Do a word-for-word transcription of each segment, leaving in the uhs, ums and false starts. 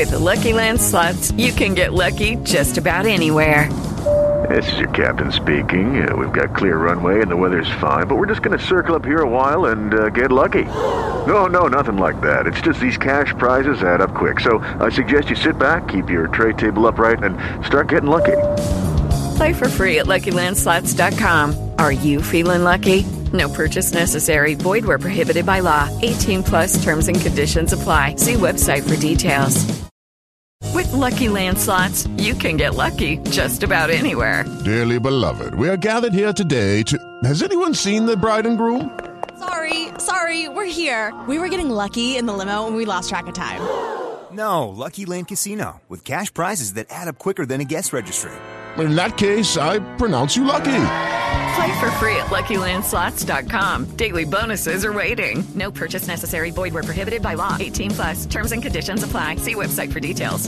With the Lucky Land Slots, you can get lucky just about anywhere. This is your captain speaking. Uh, we've got clear runway and the weather's fine, but we're just going to circle up here a while and uh, get lucky. No, no, nothing like that. It's just these cash prizes add up quick. So I suggest you sit back, keep your tray table upright, and start getting lucky. Play for free at Lucky Land Slots dot com. Are you feeling lucky? No purchase necessary. Void where prohibited by law. eighteen plus terms and conditions apply. See website for details. With Lucky Land Slots, you can get lucky just about anywhere. Dearly beloved, we are gathered here today to... Has anyone seen the bride and groom? Sorry, sorry, we're here. We were getting lucky in the limo and we lost track of time. No, Lucky Land Casino, with cash prizes that add up quicker than a guest registry. In that case, I pronounce you lucky. Play for free at Lucky Land Slots dot com. Daily bonuses are waiting. No purchase necessary. Void where prohibited by law. eighteen plus. Terms and conditions apply. See website for details.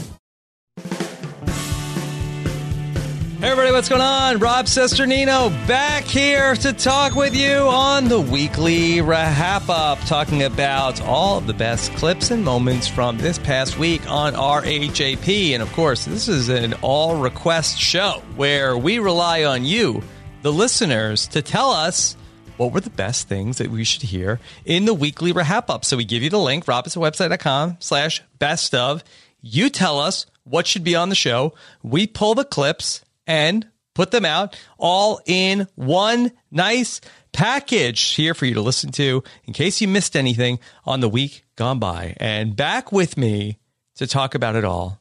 Hey everybody, what's going on? Rob Cesternino back here to talk with you on the weekly Wrap Up, talking about all of the best clips and moments from this past week on R H A P. And of course, this is an all request show where we rely on you, the listeners, to tell us what were the best things that we should hear in the weekly Wrap Up. So we give you the link, robinsonwebsite.com slash best of. You tell us what should be on the show. We pull the clips and put them out all in one nice package here for you to listen to in case you missed anything on the week gone by. And back with me to talk about it all,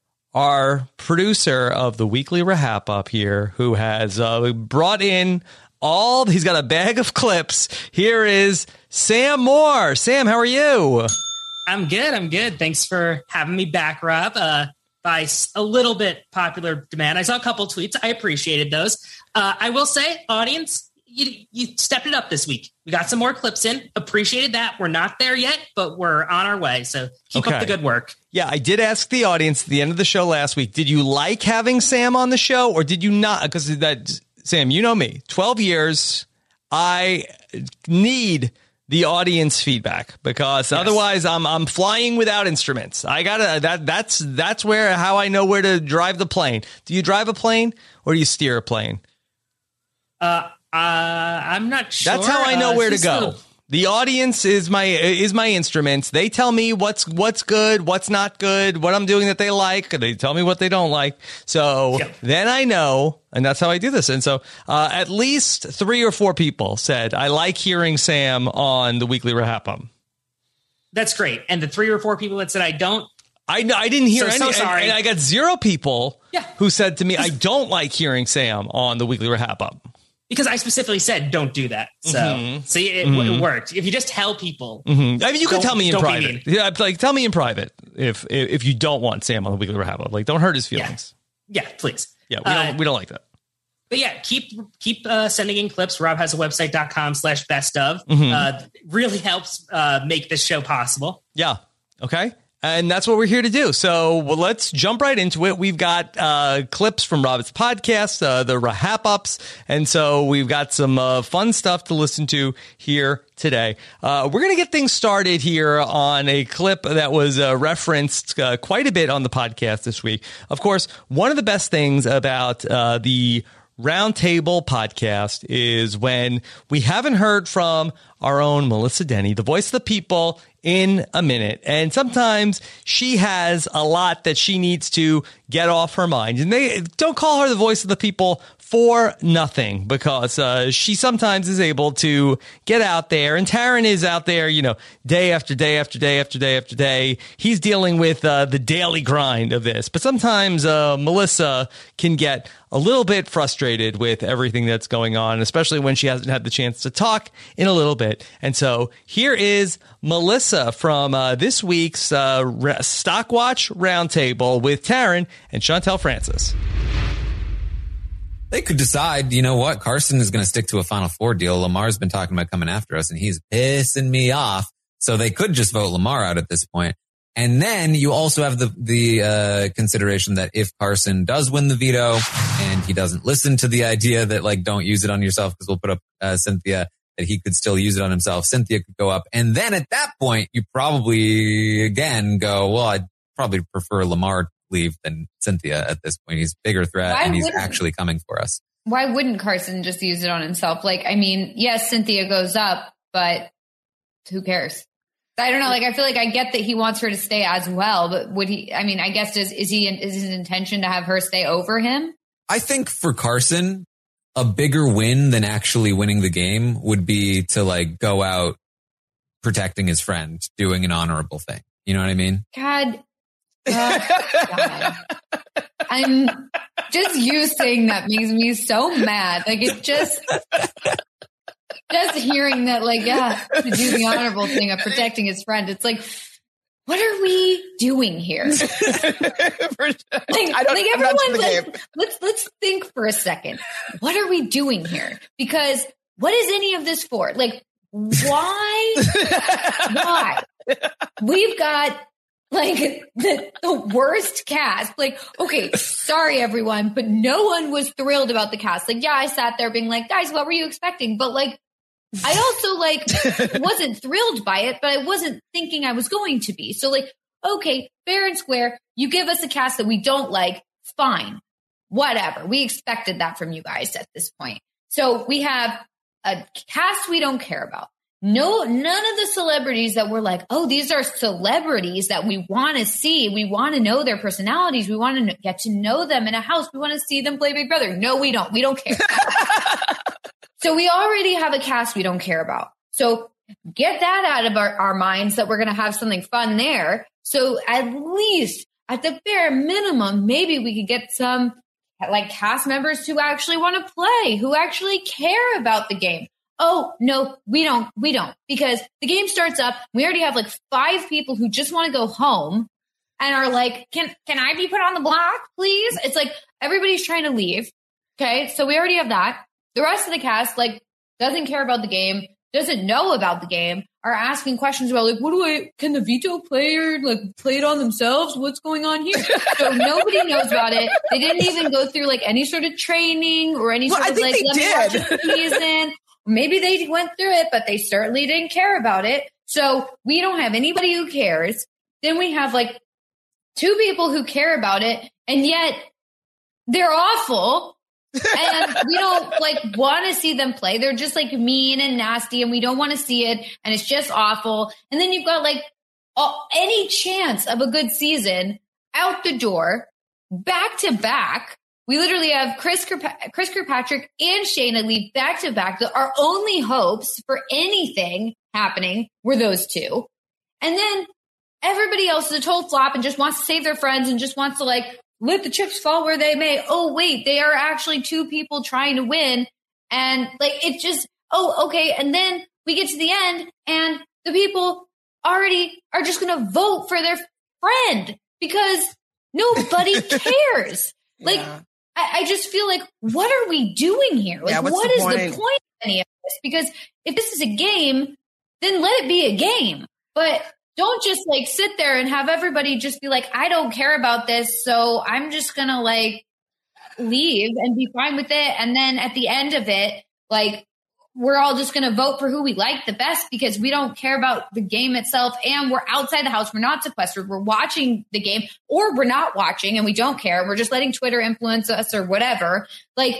our producer of the weekly Wrap Up here, who has uh, brought in all, he's got a bag of clips. Here is Sam Moore. Sam, how are you? I'm good. I'm good. Thanks for having me back, Rob. Uh, by a little bit popular demand. I saw a couple tweets. I appreciated those. Uh, I will say, audience, you, you stepped it up this week. We got some more clips in. Appreciated that. We're not there yet, but we're on our way. So keep okay. up the good work. Yeah, I did ask the audience at the end of the show last week, did you like having Sam on the show or did you not? Because that, Sam, you know me, twelve years, I need the audience feedback, because yes. otherwise I'm I'm flying without instruments. I gotta that that's that's where how I know where to drive the plane. Do you drive a plane or do you steer a plane? Uh, uh I'm not sure. That's how I know uh, where to go. The, the audience is my is my instruments. They tell me what's what's good, what's not good, what I'm doing that they like. They tell me what they don't like. So yep. then I know, and that's how I do this. And so uh, at least three or four people said, I like hearing Sam on the weekly Wrap Up. That's great. And the three or four people that said I don't. I, I didn't hear so, any. So sorry. And, and I got zero people yeah. who said to me, I don't like hearing Sam on the weekly Wrap Up. Because I specifically said, don't do that. So, mm-hmm. see, it, mm-hmm. it worked. If you just tell people. Mm-hmm. I mean, you can tell me in private. Be yeah, like, tell me in private if if you don't want Sam on the weekly Wrap Up. Like, don't hurt his feelings. Yeah, yeah please. Yeah, we don't, uh, we don't like that. But yeah, keep keep uh, sending in clips. rob has a website.com slash best of. Mm-hmm. Uh, really helps uh, make this show possible. Yeah. Okay. And that's what we're here to do. So well, let's jump right into it. We've got uh, clips from Robin's podcast, uh, the Wrap Ups. And so we've got some uh, fun stuff to listen to here today. Uh, we're going to get things started here on a clip that was uh, referenced uh, quite a bit on the podcast this week. Of course, one of the best things about uh, the Roundtable podcast is when we haven't heard from our own Melissa Denny, the voice of the people, in a minute. And sometimes she has a lot that she needs to get off her mind. And they don't call her the voice of the people for nothing, because uh, she sometimes is able to get out there. And Taran is out there, you know, day after day after day after day after day. He's dealing with uh, the daily grind of this. But sometimes uh, Melissa can get a little bit frustrated with everything that's going on, especially when she hasn't had the chance to talk in a little bit. And so here is Melissa from uh, this week's uh, Stockwatch Roundtable with Taran and Chantel Francis. They could decide, you know what, Carson is going to stick to a Final Four deal. Lamar's been talking about coming after us, and he's pissing me off. So they could just vote Lamar out at this point. And then you also have the the uh consideration that if Carson does win the veto and he doesn't listen to the idea that, like, don't use it on yourself because we'll put up uh, Cynthia, that he could still use it on himself. Cynthia could go up. And then at that point, you probably, again, go, well, I'd probably prefer Lamar leave than Cynthia at this point. He's a bigger threat Why and he's wouldn't- actually coming for us. Why wouldn't Carson just use it on himself? Like, I mean, yes, Cynthia goes up, but who cares? I don't know. Like, I feel like I get that he wants her to stay as well, but would he, I mean, I guess does, is he, is his intention to have her stay over him? I think for Carson, a bigger win than actually winning the game would be to like go out protecting his friend, doing an honorable thing. You know what I mean? God. Oh, God. I'm just you saying that makes me so mad. Like it just, just hearing that, like, yeah, to do the honorable thing of protecting his friend. It's like, what are we doing here? like, I don't, like I'm not everyone, in the let's, game. let's let's think for a second. What are we doing here? Because what is any of this for? Like, why? why? We've got like the, the worst cast. Like, okay, sorry everyone, but no one was thrilled about the cast. Like, yeah, I sat there being like, guys, what were you expecting? But like, I also like wasn't thrilled by it, but I wasn't thinking I was going to be. So like, okay, fair and square. You give us a cast that we don't like. Fine, whatever. We expected that from you guys at this point. So we have a cast we don't care about. No, none of the celebrities that we're like, oh, these are celebrities that we want to see. We want to know their personalities. We want to get to know them in a house. We want to see them play Big Brother. No, we don't. We don't care. So we already have a cast we don't care about. So get that out of our, our minds that we're going to have something fun there. So at least at the bare minimum, maybe we could get some like cast members who actually want to play, who actually care about the game. Oh, no, we don't. We don't. Because the game starts up. We already have like five people who just want to go home and are like, can, can I be put on the block, please? It's like everybody's trying to leave. Okay. So we already have that. The rest of the cast, like, doesn't care about the game, doesn't know about the game, are asking questions about, like, what do I, can the veto player, like, play it on themselves? What's going on here? So nobody knows about it. They didn't even go through, like, any sort of training or any Well, sort I of, think like, they let me did. watch a season. Maybe they went through it, but they certainly didn't care about it. So we don't have anybody who cares. Then we have, like, two people who care about it, and yet they're awful. And we don't like want to see them play. They're just like mean and nasty and we don't want to see it. And it's just awful. And then you've got like all, any chance of a good season out the door, back to back. We literally have Chris, Kirkpa- Chris Kirkpatrick and Shayna leave back to back. Our only hopes for anything happening were those two. And then everybody else is a total flop and just wants to save their friends and just wants to like, let the chips fall where they may. Oh, wait, they are actually two people trying to win. And like, it just, oh, okay. And then we get to the end and the people already are just going to vote for their friend because nobody cares. Like, Yeah. I, I just feel like, what are we doing here? Like, Yeah, what's what the is point? the point of any of this? Because if this is a game, then let it be a game. But don't just like sit there and have everybody just be like, I don't care about this, so I'm just going to like leave and be fine with it. And then at the end of it, like we're all just going to vote for who we like the best because we don't care about the game itself. And we're outside the house. We're not sequestered. We're watching the game or we're not watching and we don't care. We're just letting Twitter influence us or whatever. Like,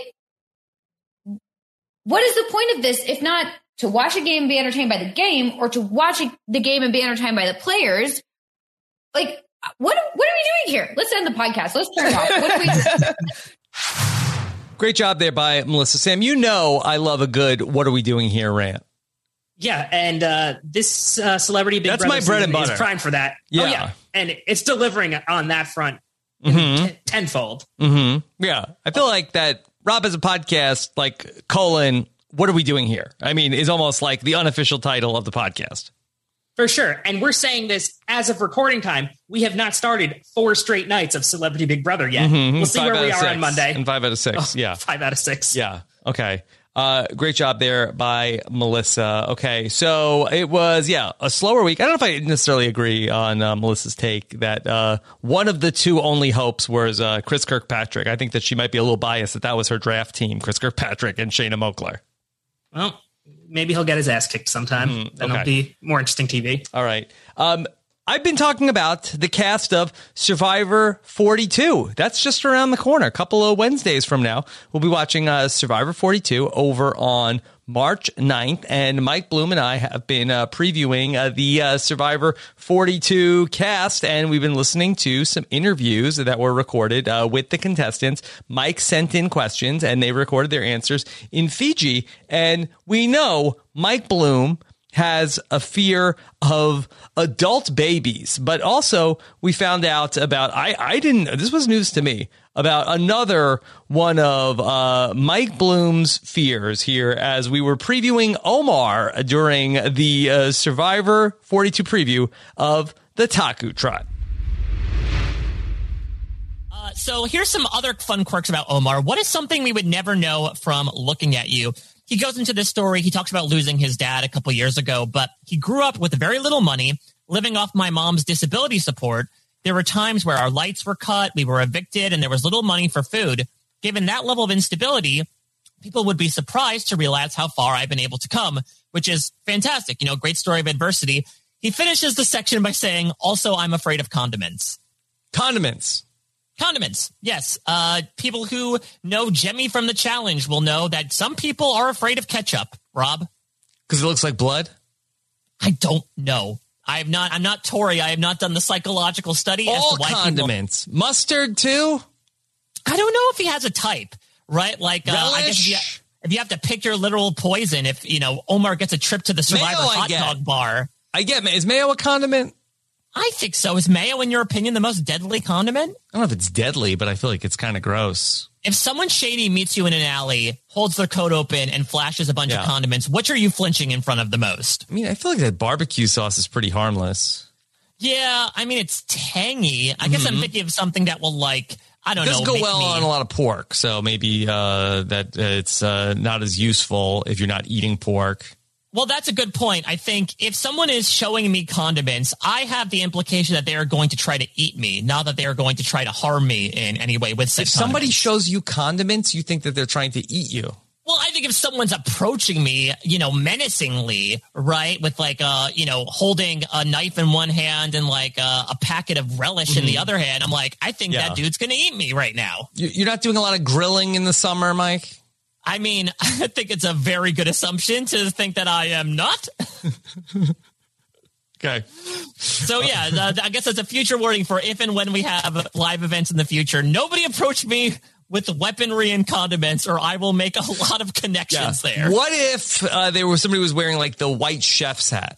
what is the point of this if not to watch a game and be entertained by the game or to watch the game and be entertained by the players? Like, what, what are we doing here? Let's end the podcast. Let's turn it off. What are we doing? Great job there by Melissa. Sam, you know I love a good "What are we doing here" rant. Yeah, and uh, this uh, Celebrity Big That's Brother my bread and season butter. is prime for that. Yeah. Oh, yeah, and it's delivering on that front Mhm. t- tenfold. Mm-hmm. Yeah, I feel like that. Rob has a podcast, like colon. What are we doing here? I mean, is almost like the unofficial title of the podcast. For sure. And we're saying this as of recording time. We have not started four straight nights of Celebrity Big Brother yet. Mhm. We'll see Five where out we of are six. on Monday. And five out of six. Oh, Yeah. Five out of six. Yeah. Okay. Uh, great job there by Melissa. Okay. So it was, yeah, a slower week. I don't know if I necessarily agree on uh, Melissa's take that uh, one of the two only hopes was uh, Chris Kirkpatrick. I think that she might be a little biased that that was her draft team, Chris Kirkpatrick and Shayna Moakler. Well, maybe he'll get his ass kicked sometime. Mm, Then okay. it'll be more interesting T V. All right. Um, I've been talking about the cast of Survivor forty-two. That's just around the corner. A couple of Wednesdays from now, we'll be watching uh, Survivor forty-two over on March ninth. And Mike Bloom and I have been uh, previewing uh, the uh, Survivor forty-two cast, and we've been listening to some interviews that were recorded uh, with the contestants. Mike sent in questions, and they recorded their answers in Fiji. And we know Mike Bloom has a fear of adult babies, but also we found out about, I, I didn't, this was news to me, about another one of uh, Mike Bloom's fears here as we were previewing Omar during the uh, Survivor forty-two preview of the Taku Trot. Uh, so here's some other fun quirks about Omar. What is something we would never know from looking at you? He goes into this story. He talks about losing his dad a couple years ago, but he grew up with very little money, living off my mom's disability support. There were times where our lights were cut, we were evicted, and there was little money for food. Given that level of instability, people would be surprised to realize how far I've been able to come, which is fantastic. You know, great story of adversity. He finishes the section by saying, also, I'm afraid of condiments. Condiments. Condiments, yes. Uh, people who know Jemmy from the challenge will know that some people are afraid of ketchup. Rob? Because it looks like blood? I don't know. I have not. I'm not Tori. I have not done the psychological study. All as to why condiments. People, mustard too? I don't know if he has a type, right? Like, uh, I guess if you, if you have to pick your literal poison, if, you know, Omar gets a trip to the Survivor Mayo, hot dog bar. I get, is mayo a condiment? I think so. Is mayo, in your opinion, the most deadly condiment? I don't know if it's deadly, but I feel like it's kind of gross. If someone shady meets you in an alley, holds their coat open, and flashes a bunch yeah. of condiments, which are you flinching in front of the most? I mean, I feel like that barbecue sauce is pretty harmless. Yeah, I mean, it's tangy. I guess mm-hmm. I'm thinking of something that will, like, I don't it does know. go make well me... on a lot of pork, so maybe uh, that uh, it's uh, not as useful if you're not eating pork. Well, that's a good point. I think if someone is showing me condiments, I have the implication that they are going to try to eat me, not that they are going to try to harm me in any way with said If somebody condiments. shows you condiments, you think that they're trying to eat you. Well, I think if someone's approaching me, you know, menacingly, right, with like, uh, you know, holding a knife in one hand and like uh, a packet of relish mm-hmm. in the other hand, I'm like, I think yeah. that dude's going to eat me right now. You're not doing a lot of grilling in the summer, Mike? I mean, I think it's a very good assumption to think that I am not. Okay. So, yeah, uh, I guess that's a future warning for if and when we have live events in the future. Nobody approach me with weaponry and condiments, or I will make a lot of connections yeah. there. What if uh, there was somebody who was wearing like the white chef's hat?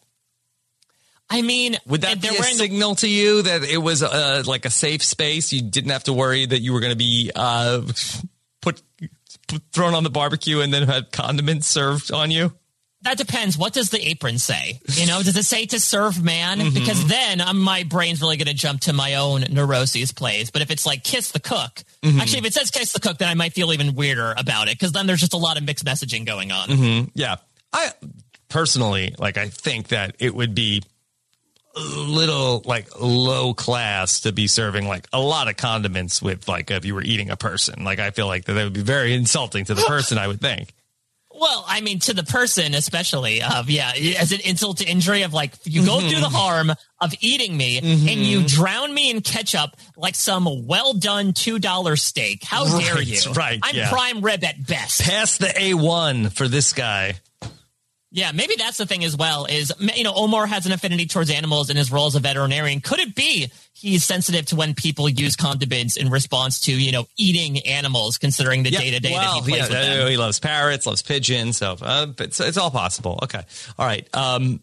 I mean, would that be a signal the- to you that it was uh, like a safe space? You didn't have to worry that you were going to be uh, put... thrown on the barbecue and then had condiments served on you? That depends. What does the apron say? You know, does it say to serve man? Mm-hmm. Because then um, my brain's really going to jump to my own neuroses plays. But if it's like kiss the cook, mm-hmm. actually, if it says kiss the cook, then I might feel even weirder about it because then there's just a lot of mixed messaging going on. Mm-hmm. Yeah. I personally, like, I think that it would be a little like low class to be serving like a lot of condiments with like if you were eating a person. Like I feel like that, that would be very insulting to the person, I would think. Well, I mean, to the person especially of, yeah, as an insult to injury of like, you go mm-hmm. through the harm of eating me mm-hmm. and you drown me in ketchup like some well done two dollar steak. How right, dare you? Right. I'm yeah. prime rib at best. Pass the A one for this guy. Yeah, maybe that's the thing as well is, you know, Omar has an affinity towards animals in his role as a veterinarian. Could it be he's sensitive to when people use condiments in response to, you know, eating animals, considering the yeah, day-to-day well, that he plays yeah, with them? He loves parrots, loves pigeons, so uh, it's, it's all possible. Okay. All right. Um,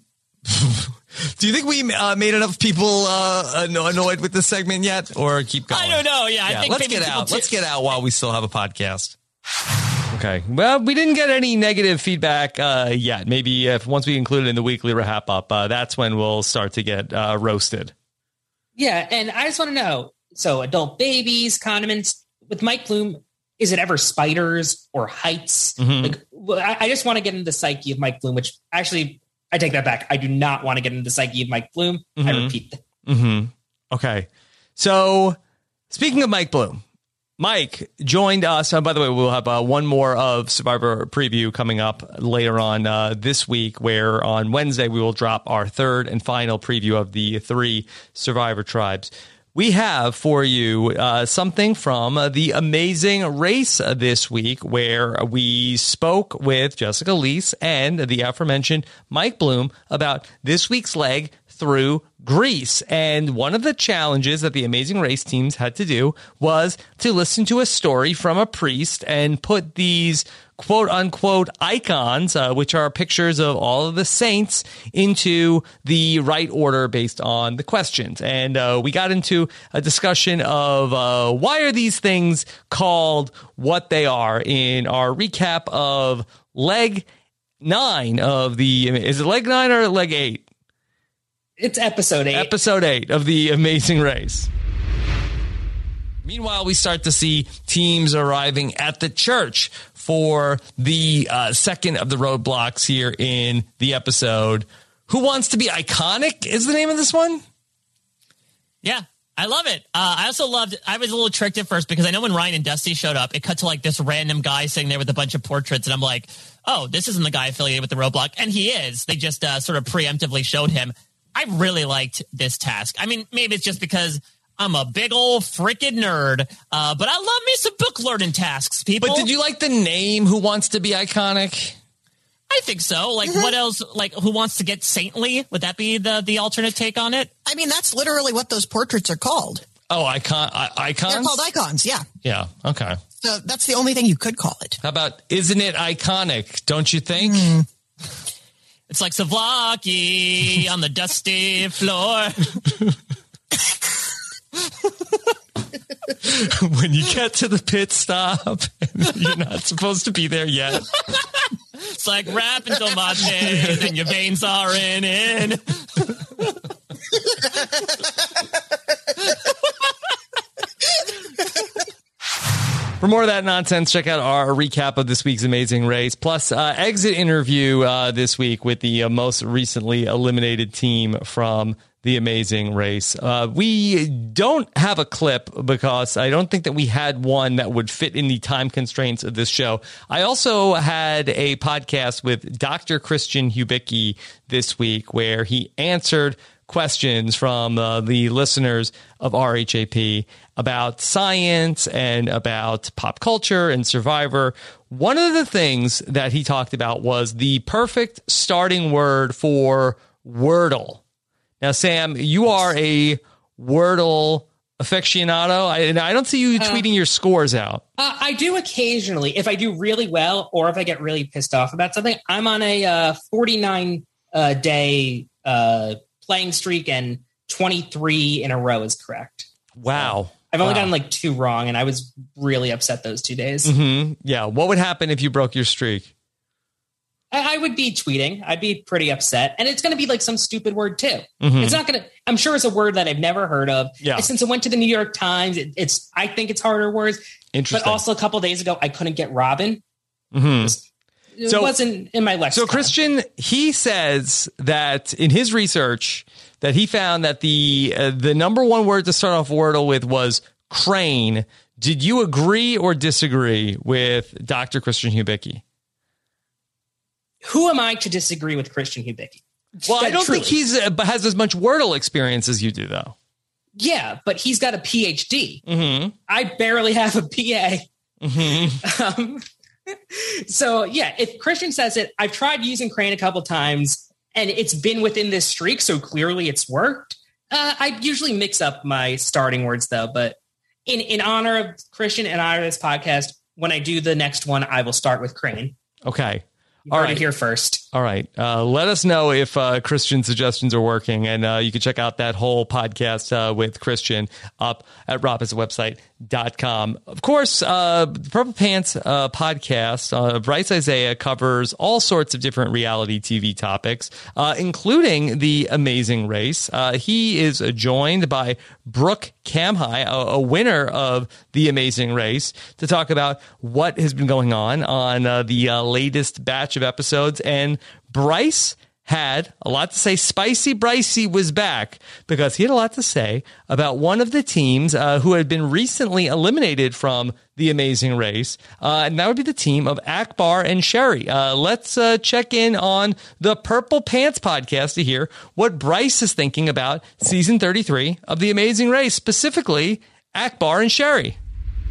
do you think we uh, made enough people uh, annoyed with this segment yet, or keep going? I don't know. Yeah, I yeah, think let's maybe get out. Too- let's get out while we still have a podcast. Okay. Well, we didn't get any negative feedback uh, yet. Maybe if once we include it in the weekly wrap up, uh, that's when we'll start to get uh, roasted. Yeah, and I just want to know. So, adult babies, condiments with Mike Bloom. Is it ever spiders or heights? Mm-hmm. Like, well, I, I just want to get into the psyche of Mike Bloom, which actually I take that back. I do not want to get into the psyche of Mike Bloom. Mm-hmm. I repeat. Mm-hmm. Okay. So, speaking of Mike Bloom. Mike joined us. Uh, by the way, we'll have uh, one more of Survivor preview coming up later on uh, this week, where on Wednesday we will drop our third and final preview of the three Survivor tribes. We have for you uh, something from uh, the Amazing Race uh, this week, where we spoke with Jessica Leese and the aforementioned Mike Bloom about this week's leg through Greece. And one of the challenges that the Amazing Race teams had to do was to listen to a story from a priest and put these quote unquote icons, uh, which are pictures of all of the saints, into the right order based on the questions. And uh, we got into a discussion of uh, why are these things called what they are in our recap of leg nine of the, is it leg nine or leg eight? It's episode eight. Episode eight of The Amazing Race. Meanwhile, we start to see teams arriving at the church for the uh, second of the roadblocks here in the episode. Who Wants to Be Iconic is the name of this one? Yeah, I love it. Uh, I also loved, I was a little tricked at first because I know when Ryan and Dusty showed up, it cut to like this random guy sitting there with a bunch of portraits. And I'm like, oh, this isn't the guy affiliated with the roadblock. And he is. They just uh, sort of preemptively showed him. I really liked this task. I mean, maybe it's just because I'm a big old freaking nerd, uh, but I love me some book learning tasks, people. But did you like the name Who Wants to Be Iconic? I think so. Like, what else? Like, Who Wants to Get Saintly? Would that be the the alternate take on it? I mean, that's literally what those portraits are called. Oh, icon, I- icons? They're called icons, yeah. Yeah, okay. So that's the only thing you could call it. How about, isn't it iconic, don't you think? Mm. It's like Savlaki on the dusty floor. When you get to the pit stop, you're not supposed to be there yet. It's like rapping tomates and your veins are in it. For more of that nonsense, check out our recap of this week's Amazing Race, plus uh, exit interview uh, this week with the uh, most recently eliminated team from The Amazing Race. Uh, we don't have a clip because I don't think that we had one that would fit in the time constraints of this show. I also had a podcast with Doctor Christian Hubicki this week where he answered questions from uh, the listeners of R H A P about science and about pop culture and Survivor. One of the things that he talked about was the perfect starting word for Wordle. Now, Sam, you are a Wordle aficionado, I, and I don't see you tweeting uh, your scores out. Uh, I do occasionally. If I do really well or if I get really pissed off about something, I'm on a uh, forty-nine uh, day uh, playing streak, and twenty-three in a row is correct. Wow. So I've only wow. gotten like two wrong, and I was really upset those two days. Mm-hmm. Yeah. What would happen if you broke your streak? I, I would be tweeting. I'd be pretty upset. And it's going to be like some stupid word too. Mm-hmm. It's not going to, I'm sure it's a word that I've never heard of. Yeah. And since it went to the New York Times, it, it's, I think it's harder words. Interesting. But also a couple of days ago, I couldn't get Robin. Mm-hmm. It so, wasn't in my lexicon. So Christian, he says that in his research that he found that the uh, the number one word to start off Wordle with was crane. Did you agree or disagree with Doctor Christian Hubicki? Who am I to disagree with Christian Hubicki? Well, that I don't truly. think he's uh, has as much Wordle experience as you do, though. Yeah, but he's got a P H D. Mm-hmm. I barely have a P A. Mm-hmm. Um, so, yeah, if Christian says it, I've tried using crane a couple times, and it's been within this streak, so clearly it's worked. Uh, I usually mix up my starting words, though, but in, in honor of Christian and honor of this podcast, when I do the next one, I will start with crane. Okay. You All heard right. it here first. All right. Uh, let us know if uh, Christian's suggestions are working. And uh, you can check out that whole podcast uh, with Christian up at rob is a website dot com. Of course, uh, the Purple Pants uh, podcast, uh, Bryce Isaiah covers all sorts of different reality T V topics, uh, including The Amazing Race. Uh, he is joined by Brooke Kamhai, a, a winner of The Amazing Race, to talk about what has been going on on uh, the uh, latest batch of episodes. And Bryce had a lot to say. Spicy Bricey was back because he had a lot to say about one of the teams uh, who had been recently eliminated from The Amazing Race. Uh, and that would be the team of Akbar and Sherry. Uh, let's uh, check in on the Purple Pants podcast to hear what Bryce is thinking about season thirty-three of The Amazing Race, specifically Akbar and Sherry.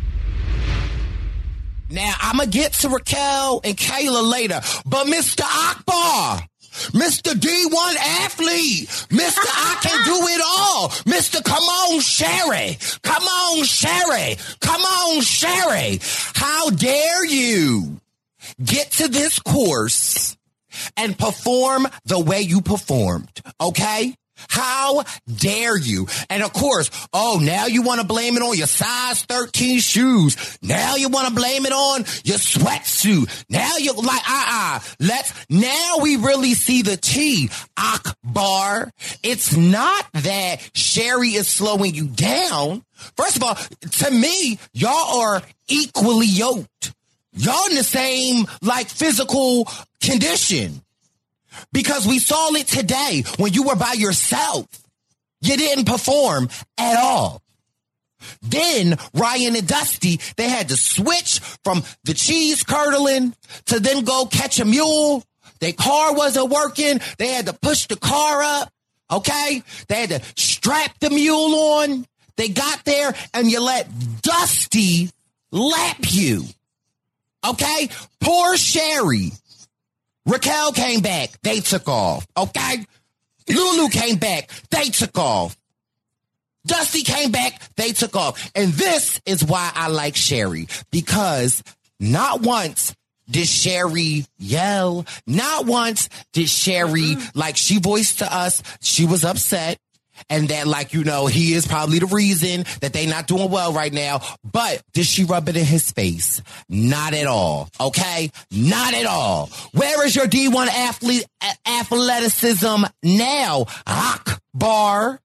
Now, I'm going to get to Raquel and Kayla later, but Mister Akbar, Mister D one athlete, Mister I can do it all, Mister Come on, Sherry, come on, Sherry, come on, Sherry. How dare you get to this course and perform the way you performed, okay? How dare you? And of course, oh, now you want to blame it on your size thirteen shoes. Now you want to blame it on your sweatsuit. Now you're like, uh-uh, let's, now we really see the tea, Akbar. It's not that Sherry is slowing you down. First of all, to me, y'all are equally yoked. Y'all in the same, like, physical condition. Because we saw it today when you were by yourself. You didn't perform at all. Then Ryan and Dusty, they had to switch from the cheese curdling to then go catch a mule. Their car wasn't working. They had to push the car up. Okay. They had to strap the mule on. They got there and you let Dusty lap you. Okay. Poor Sherry. Raquel came back. They took off. Okay? Lulu came back. They took off. Dusty came back. They took off. And this is why I like Sherry. Because not once did Sherry yell. Not once did Sherry, like she voiced to us, she was upset. And that, like, you know, he is probably the reason that they not doing well right now. But did she rub it in his face? Not at all. Okay? Not at all. Where is your D one athlete athleticism now, Akbar?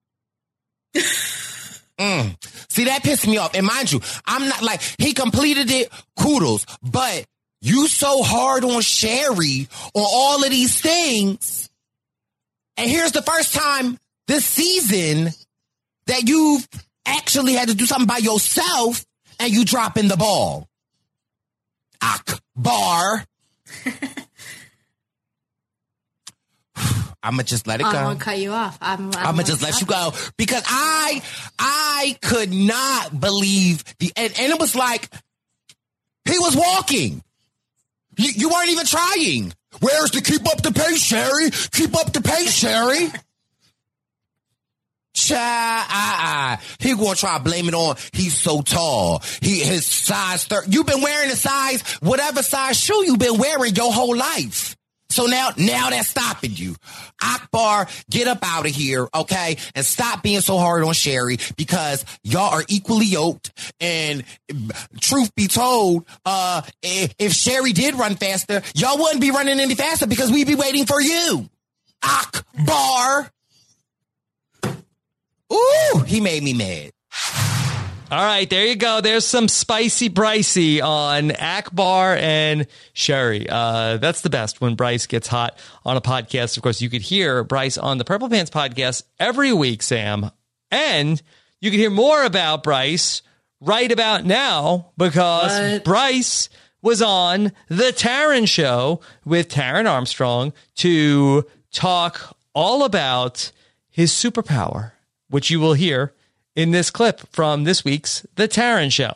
mm. See, that pissed me off. And mind you, I'm not like, he completed it, kudos. But you so hard on Sherry on all of these things. And here's the first time this season that you've actually had to do something by yourself and you dropping the ball. Akbar. I'm going to just let it go. I'm going to cut you off. I'm, I'm, I'm going to just let you go because I, I could not believe the, and, and it was like, he was walking. You, you weren't even trying. Where's the keep up the pace, Sherry? Keep up the pace, Sherry. Cha, ah, ah. He gonna try to blame it on he's so tall. He his size thirty. You've been wearing a size, whatever size shoe you've been wearing your whole life. So now, now that's stopping you. Akbar, get up out of here, okay? And stop being so hard on Sherry because y'all are equally yoked. And truth be told, uh, if Sherry did run faster, y'all wouldn't be running any faster because we'd be waiting for you. Akbar. Ooh, he made me mad. All right, there you go. There's some spicy Bricey on Akbar and Sherry. Uh, that's the best when Bryce gets hot on a podcast. Of course, you could hear Bryce on the Purple Pants podcast every week, Sam. And you can hear more about Bryce right about now because what? Bryce was on the Taran Show with Taran Armstrong to talk all about his superpower, which you will hear in this clip from this week's The Taran Show.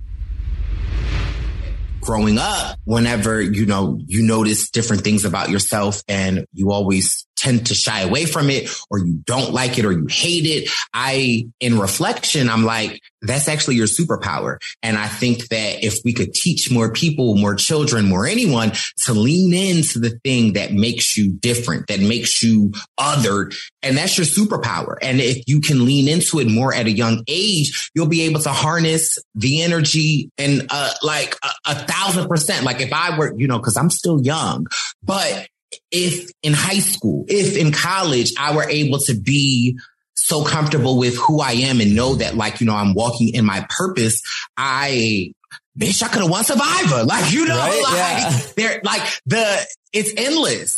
Growing up, whenever, you know, you notice different things about yourself and you always tend to shy away from it or you don't like it or you hate it, I, in reflection, I'm like, that's actually your superpower. And I think that if we could teach more people, more children, more anyone to lean into the thing that makes you different, that makes you othered, and that's your superpower. And if you can lean into it more at a young age, you'll be able to harness the energy and uh, like a, a thousand percent. Like if I were, you know, because I'm still young, but if in high school, if in college, I were able to be so comfortable with who I am and know that, like, you know, I'm walking in my purpose, I, bitch, I could have won Survivor. Like, you know, right? like, yeah. they're like the, it's endless.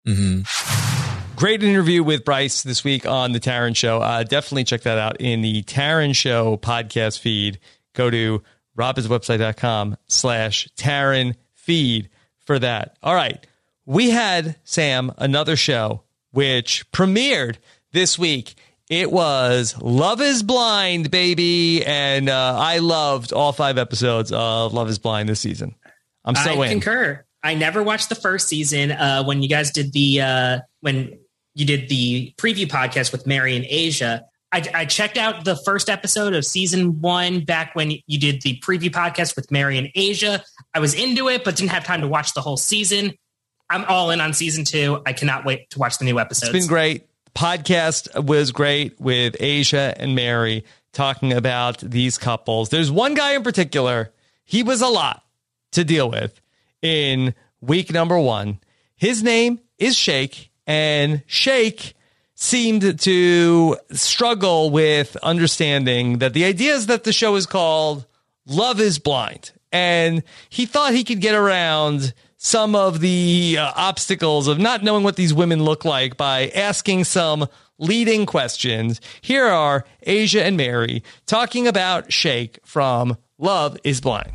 Mm-hmm. Great interview with Bryce this week on the Taryn Show. Uh, definitely check that out in the Taryn Show podcast feed. Go to robhasawebsite.com slash Taryn feed for that. All right. We had, Sam, another show which premiered this week. It was Love is Blind, baby. And uh, I loved all five episodes of Love is Blind this season. I'm so I in. concur. I never watched the first season uh, when you guys did the uh, when you did the preview podcast with Mary and Asia. I, I checked out the first episode of season one back when you did the preview podcast with Mary and Asia. I was into it, but didn't have time to watch the whole season. I'm all in on season two. I cannot wait to watch the new episodes. It's been great. Podcast was great with Asia and Mary talking about these couples. There's one guy in particular. He was a lot to deal with in week number one. His name is Shake, and Shake seemed to struggle with understanding that the idea is that the show is called Love is Blind. And he thought he could get around some of the uh, obstacles of not knowing what these women look like by asking some leading questions. Here are Asia and Mary talking about Shake from Love is Blind.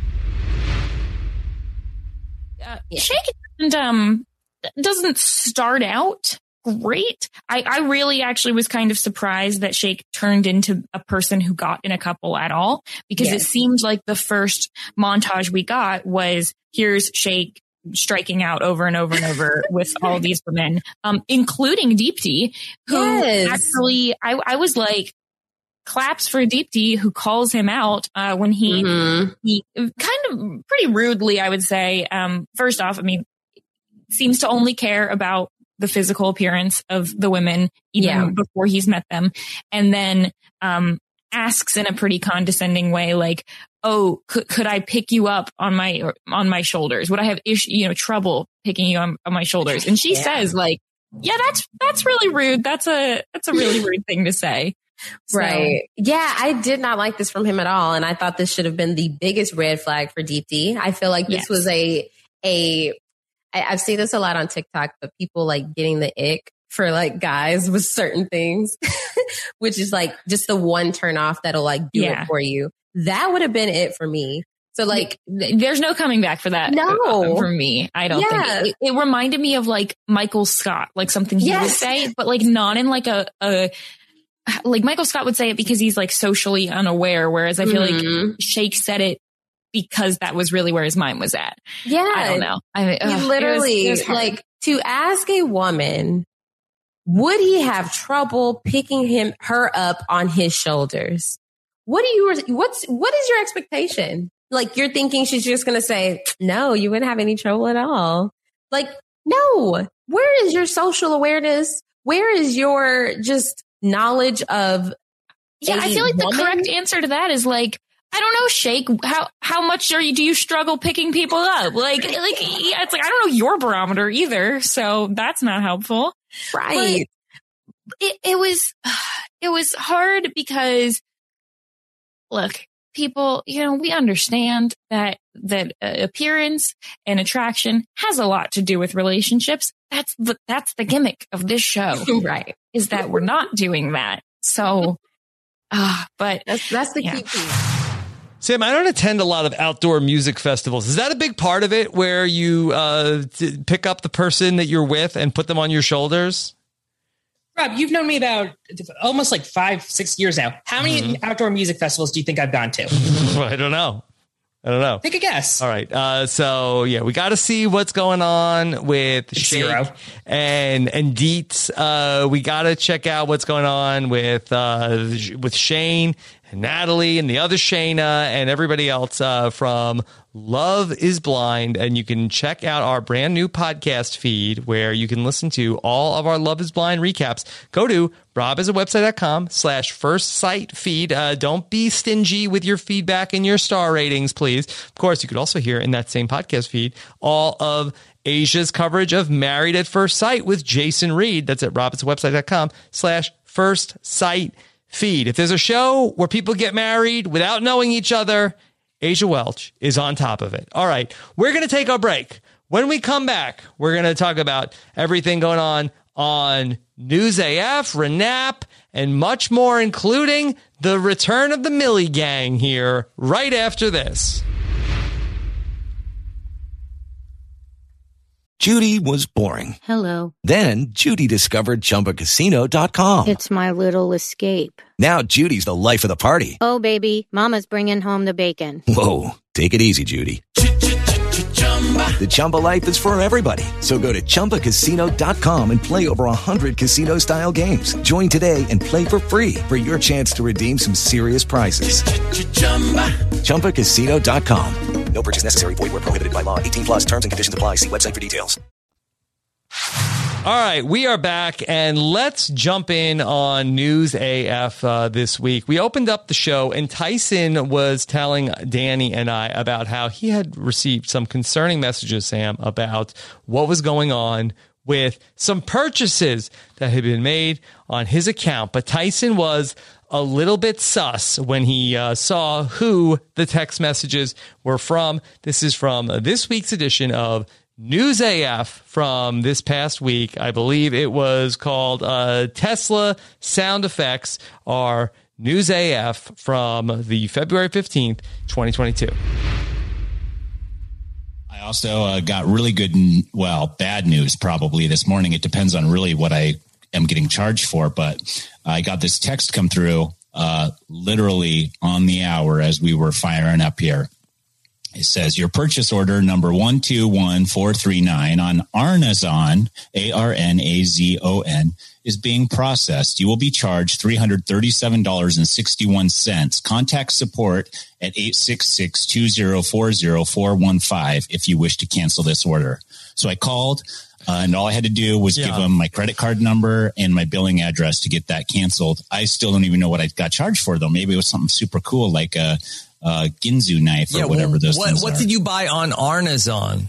Uh, Shake doesn't, um, doesn't start out great. I, I really actually was kind of surprised that Shake turned into a person who got in a couple at all, because yes. It seemed like the first montage we got was here's Shake striking out over and over and over with all these women, um, including Deepti, who yes. actually, I, I was like, claps for Deepti, who calls him out uh, when he, mm-hmm. he kind of pretty rudely, I would say, um, first off, I mean, seems to only care about the physical appearance of the women even yeah. before he's met them. And then, um, asks in a pretty condescending way, like, oh, could, could I pick you up on my, on my shoulders? Would I have issue, you know, trouble picking you on, on my shoulders? And she yeah. says like, yeah, that's, that's really rude. That's a, that's a really rude thing to say. So. Right. Yeah, I did not like this from him at all. And I thought this should have been the biggest red flag for Deepti. I feel like this yes. was a, a, I, I've seen this a lot on TikTok, but people like getting the ick for like guys with certain things, which is like just the one turn off that'll like do yeah. it for you. That would have been it for me. So like, there's no coming back for that. No, for me, I don't yeah. think it, it reminded me of like Michael Scott, like something he yes. would say, but like not in like a, a, like Michael Scott would say it because he's like socially unaware. Whereas I feel mm-hmm. like Shake said it because that was really where his mind was at. Yeah. I don't know. I mean, he ugh, literally it was, it was like to ask a woman, would he have trouble picking him, her up on his shoulders? What do you, what's, what is your expectation? Like you're thinking she's just going to say, no, you wouldn't have any trouble at all. Like, no, where is your social awareness? Where is your just knowledge of, yeah, I feel like woman? The correct answer to that is like, I don't know, Shake, how, how much are you, do you struggle picking people up? Like, like, yeah, it's like, I don't know your barometer either. So that's not helpful. Right. But it, it was, it was hard because look, people, you know, we understand that, that uh, appearance and attraction has a lot to do with relationships. That's the, that's the gimmick of this show. Right. Is that we're not doing that. So, uh, but that's, that's the yeah. key piece. Sam, I don't attend a lot of outdoor music festivals. Is that a big part of it where you uh, t- pick up the person that you're with and put them on your shoulders? Rob, you've known me about almost like five, six years now. How many mm-hmm. outdoor music festivals do you think I've gone to? I don't know. I don't know. Take a guess. All right. Uh, so, yeah, we got to see what's going on with Shake Zero. and and Deets. Uh, we got to check out what's going on with uh, with Shane and Natalie and the other Shayna and everybody else uh, from Love is Blind. And you can check out our brand new podcast feed where you can listen to all of our Love is Blind recaps. Go to robhasawebsite.com slash first sight feed. Uh, don't be stingy with your feedback and your star ratings, please. Of course, you could also hear in that same podcast feed all of Asia's coverage of Married at First Sight with Jason Reed. That's at robhasawebsite.com slash first sight feed. If there's a show where people get married without knowing each other, Asia Welch is on top of it. All right, we're going to take our break. When we come back, we're going to talk about everything going on on News A F, Renap, and much more, including the return of the Millie Gang here right after this. Judy was boring. Hello. Then Judy discovered Chumba Casino dot com. It's my little escape. Now Judy's the life of the party. Oh, baby, mama's bringing home the bacon. Whoa, take it easy, Judy. The Chumba life is for everybody. So go to Chumba Casino dot com and play over one hundred casino-style games. Join today and play for free for your chance to redeem some serious prizes. Chumba Casino dot com. No purchase necessary. Void where prohibited by law. eighteen plus terms and conditions apply. See website for details. All right, we are back, and let's jump in on News A F uh, this week. We opened up the show, and Tyson was telling Danny and I about how he had received some concerning messages, Sam, about what was going on with some purchases that had been made on his account. But Tyson was a little bit sus when he uh, saw who the text messages were from. This is from this week's edition of News A F from this past week. I believe it was called uh, Tesla Sound Effects, our News A F from the February fifteenth, twenty twenty-two. I also uh, got really good, well, bad news probably this morning. It depends on really what I am getting charged for, but I got this text come through uh, literally on the hour as we were firing up here. It says your purchase order number one two one four three nine on Arnazon, A R N A Z O N, is being processed. You will be charged three hundred thirty-seven dollars and sixty-one cents. Contact support at eight six six, two zero four zero, four one five if you wish to cancel this order. So I called, uh, and all I had to do was yeah. give them my credit card number and my billing address to get that canceled. I still don't even know what I got charged for, though. Maybe it was something super cool like a Uh, Ginzu knife or yeah, whatever well, those what, things what are. did you buy on Arnazon?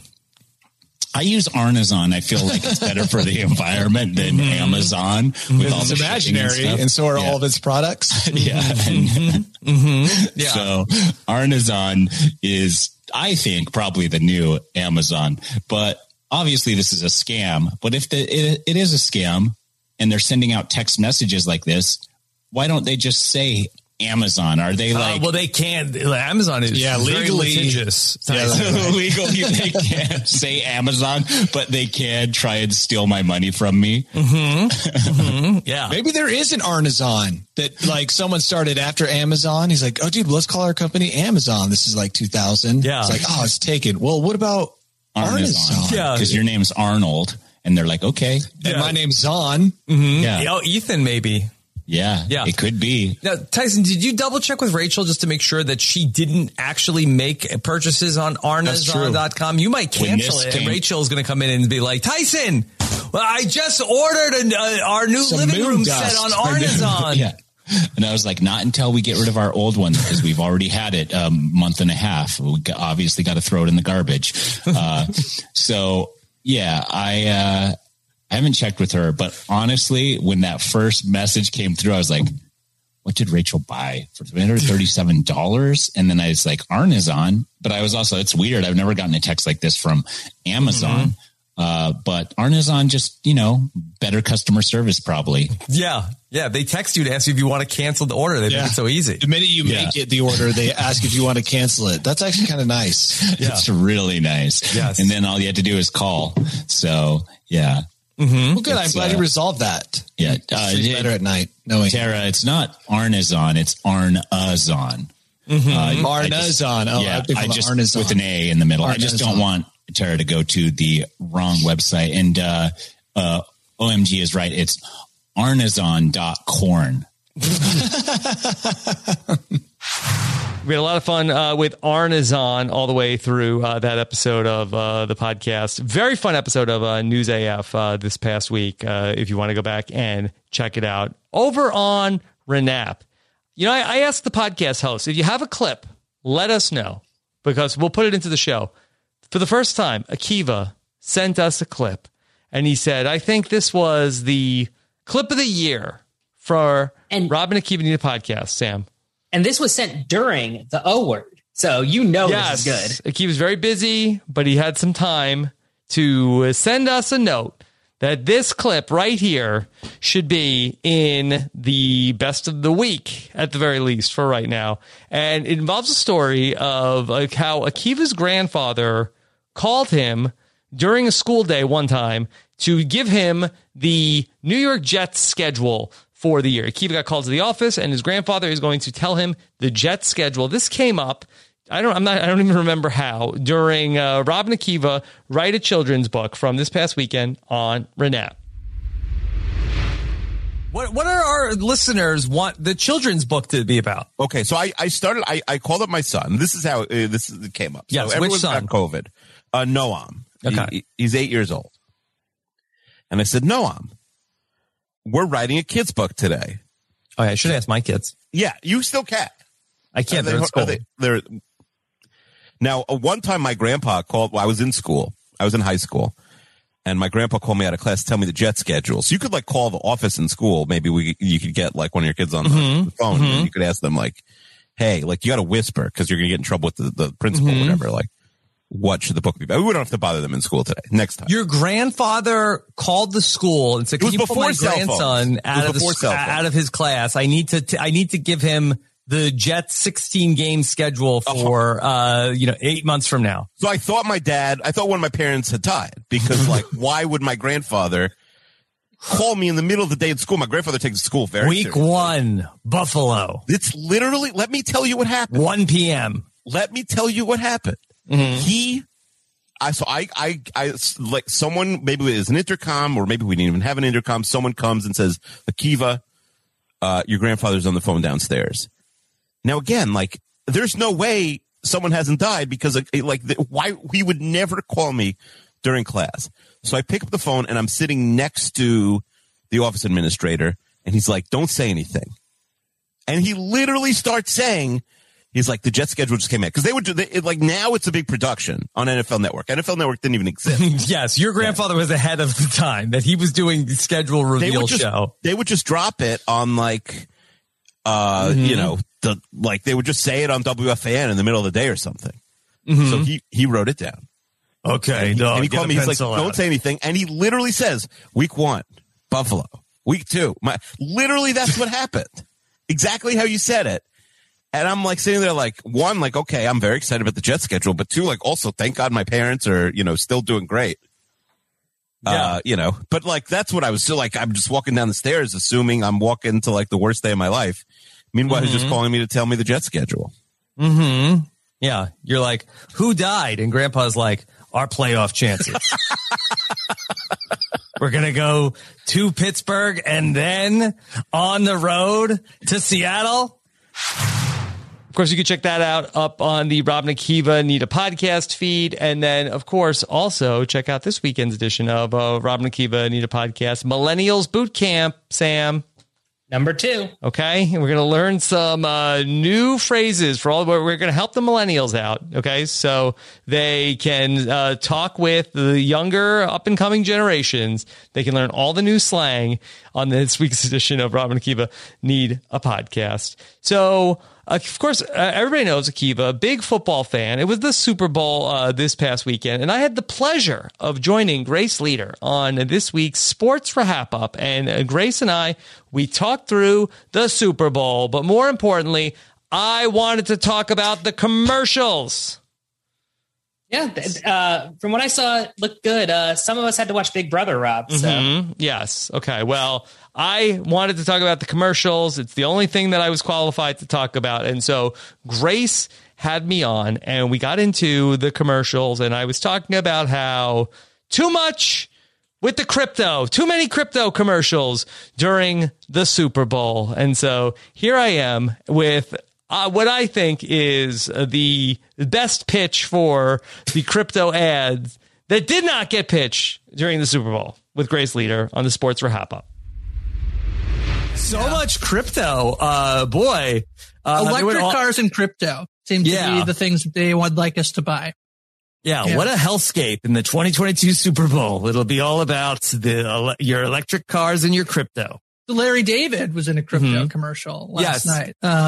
I use Arnazon. I feel like it's better for the environment than mm-hmm. Amazon. With it's all imaginary, and, and so are yeah. all of its products. yeah. And, mm-hmm. yeah. So Arnazon is, I think, probably the new Amazon. But obviously this is a scam. But if the, it, it is a scam and they're sending out text messages like this, why don't they just say Amazon? Are they like? Uh, well, they can't. Amazon is yeah legally litigious. Yeah, legally they can't say Amazon, but they can try and steal my money from me. Mm-hmm. Mm-hmm. Yeah, maybe there is an Arnazon that like someone started after Amazon. He's like, oh, dude, let's call our company Amazon. This is like two thousand. Yeah, it's like, oh, it's taken. Well, what about Arnazon? Arnazon? Yeah, because your name's Arnold, and they're like, okay, and yeah. my name's Zon. Mm-hmm. Yeah, oh, Ethan, maybe. Yeah, yeah, it could be. Now, Tyson, did you double check with Rachel just to make sure that she didn't actually make purchases on Arnazon dot com? You might cancel it, came- and Rachel's going to come in and be like, Tyson, well, I just ordered a, uh, our new Some living room dust. set on Arnazon. yeah. And I was like, not until we get rid of our old one, because we've already had it a month and a half. We obviously got to throw it in the garbage. Uh, so, yeah, I... Uh, I haven't checked with her, but honestly, when that first message came through, I was like, what did Rachel buy for three hundred thirty-seven dollars? And then I was like, Arnazon. But I was also, it's weird. I've never gotten a text like this from Amazon. Mm-hmm. Uh, but Arnazon just, you know, better customer service probably. Yeah. Yeah. They text you to ask you if you want to cancel the order. They yeah. make it so easy. The minute you yeah. make it the order, they ask if you want to cancel it. That's actually kind of nice. Yeah. It's really nice. Yes. And then all you have to do is call. So, yeah. Mm-hmm. Well, good. I'm glad uh, you resolved that. Yeah. Uh, it, better at night knowing. Tara, it's not Arnazon, it's Arnazon. Mm-hmm. Uh, Arnazon. Oh, yeah, I, I just, Arnazon. With an A in the middle. Arnazon. I just don't want Tara to go to the wrong website. And uh, uh, O M G is right. It's Arnazon dot corn. We had a lot of fun uh, with Arnazon all the way through uh, that episode of uh, the podcast. Very fun episode of uh, News A F uh, this past week. Uh, if you want to go back and check it out over on Renap. You know, I, I asked the podcast host, if you have a clip, let us know, because we'll put it into the show. For the first time, Akiva sent us a clip, and he said, I think this was the clip of the year for and Rob and Akiva Need a Podcast, Sam. And this was sent during the O word. So you know yes. this is good. Akiva was very busy, but he had some time to send us a note that this clip right here should be in the best of the week, at the very least, for right now. And it involves a story of like how Akiva's grandfather called him during a school day one time to give him the New York Jets schedule for the year. Akiva got called to the office, and his grandfather is going to tell him the Jets schedule. This came up. I don't. I'm not. I don't even remember how during uh, Rob and Akiva Write a Children's Book from this past weekend on Renap. What What are our listeners want the children's book to be about? Okay, so I, I started. I, I called up my son. This is how uh, this is, it came up. Yes, so which everyone's son? got COVID. Uh, Noam. Okay, he, he's eight years old. And I said, Noam, we're writing a kid's book today. Oh, yeah, I should ask my kids. Yeah, you still can. I can't. Are They're they, in school. are they, they're now. Uh, one time, my grandpa called. Well, I was in school. I was in high school, and my grandpa called me out of class to tell me the jet schedule. So you could like call the office in school. Maybe we you could get like one of your kids on the, Mhm. the phone, Mhm. and you could ask them like, "Hey, like you got to whisper because you're gonna get in trouble with the, the principal, Mhm. or whatever." Like, what should the book be about? We don't have to bother them in school today. Next time. Your grandfather called the school and said, It was "Can you pull before my cell phones. grandson It was out of the before sc- cell phones. out of his class? I need to t- I need to give him the Jets sixteen game schedule for uh you know eight months from now." So I thought my dad, I thought one of my parents had died because like, why would my grandfather call me in the middle of the day at school? My grandfather takes school very Week seriously. one, Buffalo. It's literally, let me tell you what happened. one p.m. Let me tell you what happened. Mhm. He, I, so I, I, I, like someone, maybe it was an intercom or maybe we didn't even have an intercom. Someone comes and says, Akiva, uh, your grandfather's on the phone downstairs. Now, again, like, there's no way someone hasn't died because, like, like the, why he would never call me during class. So I pick up the phone and I'm sitting next to the office administrator, and he's like, "Don't say anything." And he literally starts saying, he's like, "The jet schedule just came out." Because they would do, they, it, like, now it's a big production on N F L Network. N F L Network didn't even exist. Yes, your grandfather was ahead of the time that he was doing the schedule They reveal would just, show. they would just drop it on, like, uh, Mhm. you know, the like they would just say it on W F A N in the middle of the day or something. Mhm. So he he wrote it down. Okay, and he, no, and he get called a me. He's like, pencil "Don't out." say anything." And he literally says, "Week one, Buffalo. Week two, my." Literally, that's what happened. Exactly how you said it. And I'm like sitting there, like, one, like, okay, I'm very excited about the jet schedule, but two, like, also, thank God my parents are, you know, still doing great. Yeah. Uh, you know, but like, that's what I was still like, I'm just walking down the stairs, assuming I'm walking to like the worst day of my life. Meanwhile, he's just Mhm. calling me to tell me the jet schedule. Mm-hmm. Yeah. You're like, who died? And grandpa's like, our playoff chances. We're going to go to Pittsburgh and then on the road to Seattle. Of course, you can check that out up on the Rob and Akiva Need a Podcast feed. And then, of course, also check out this weekend's edition of uh, Rob and Akiva Need a Podcast, Millennials Boot Camp, Sam. Number two. Okay. And we're going to learn some uh, new phrases for all. We're going to help the millennials out. Okay. So they can uh, talk with the younger up and coming generations. They can learn all the new slang on this week's edition of Rob and Akiva Need a Podcast. So, Uh, of course, uh, everybody knows Akiva, a big football fan. It was the Super Bowl uh, this past weekend, and I had the pleasure of joining Grace Leader on this week's Sports Wrap Up. And uh, Grace and I, we talked through the Super Bowl, but more importantly, I wanted to talk about the commercials. Yeah, th- uh, from what I saw, it looked good. Uh, some of us had to watch Big Brother, Rob. So. Mhm. Yes. Okay. Well, I wanted to talk about the commercials. It's the only thing that I was qualified to talk about. And so Grace had me on and we got into the commercials, and I was talking about how too much with the crypto, too many crypto commercials during the Super Bowl. And so here I am with Uh, what I think is uh, the best pitch for the crypto ads that did not get pitched during the Super Bowl with Grace Leader on the Sports Wrap Up. So much crypto, uh, boy. Uh, Electric all- cars and crypto seem to Yeah. be the things that they would like us to buy. Yeah, Yeah. what a hellscape in the twenty twenty-two Super Bowl. It'll be all about the ele- your electric cars and your crypto. Larry David was in a crypto Mhm. commercial last Yes. night. Um,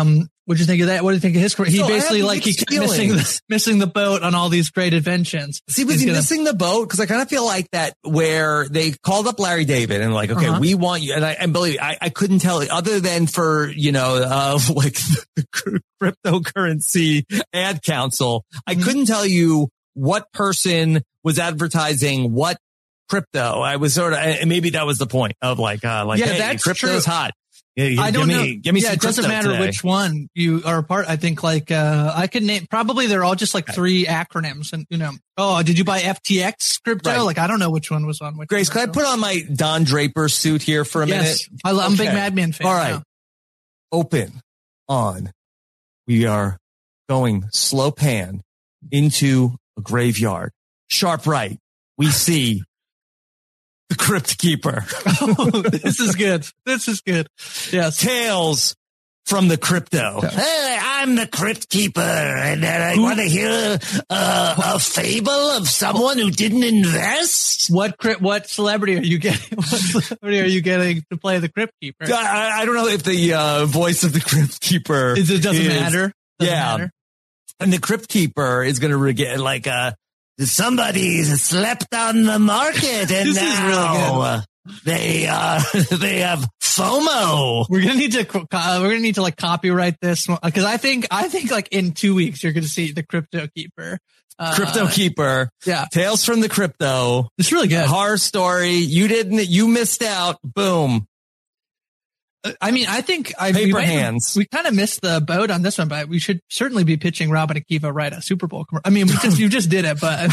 What'd you think of that? What do you think of his career? He So I basically have like he mixed kept missing feelings. the, missing the boat on all these great inventions. See, was He's he gonna- missing the boat? Because I kind of feel like that where they called up Larry David and like, okay, Uh-huh. we want you. And I and believe me, I, I couldn't tell other than for, you know, uh, like the cryptocurrency ad council. I Mm-hmm. couldn't tell you what person was advertising what crypto. I was sort of, and maybe that was the point of like, uh, like, Yeah, hey, that's crypto's true. hot. Yeah, I give don't me, know. Give me yeah, some it doesn't crypto matter today. which one you are a part. I think like, uh, I could name, probably they're all just like three acronyms and, you know, oh, did you buy F T X crypto? Right. Like, I don't know which one was on which. Grace, can I put on my Don Draper suit here for a Yes. minute? I lo- I'm a big Okay. Mad Men fan. All right. yeah. Open on. We are going slow pan into a graveyard. Sharp right. We see the Crypt Keeper. Oh, this is good. This is good. Yes. Tales from the crypto. Hey, I'm the Crypt Keeper, and uh, I want to hear uh, a fable of someone who didn't invest. What crypt, what celebrity are you getting? What celebrity are you getting to play the Crypt Keeper? I, I don't know if the uh, voice of the Crypt Keeper Is it doesn't is- matter? Doesn't yeah. matter? And the Crypt Keeper is going to get like uh Somebody slept on the market, and This is really now good. uh, they uh, they have FOMO. We're gonna need to co- uh, we're gonna need to like copyright this because I think I think like in two weeks you're gonna see the Crypto Keeper. Uh, Crypto Keeper. Yeah. Tales from the Crypto. It's really good. Horror story. You didn't, you missed out. Boom. I mean, I think I Paper we might- hands. We kind of missed the boat on this one, but we should certainly be pitching Robin Akiva right a Super Bowl. commer- I mean, we just you just did it, but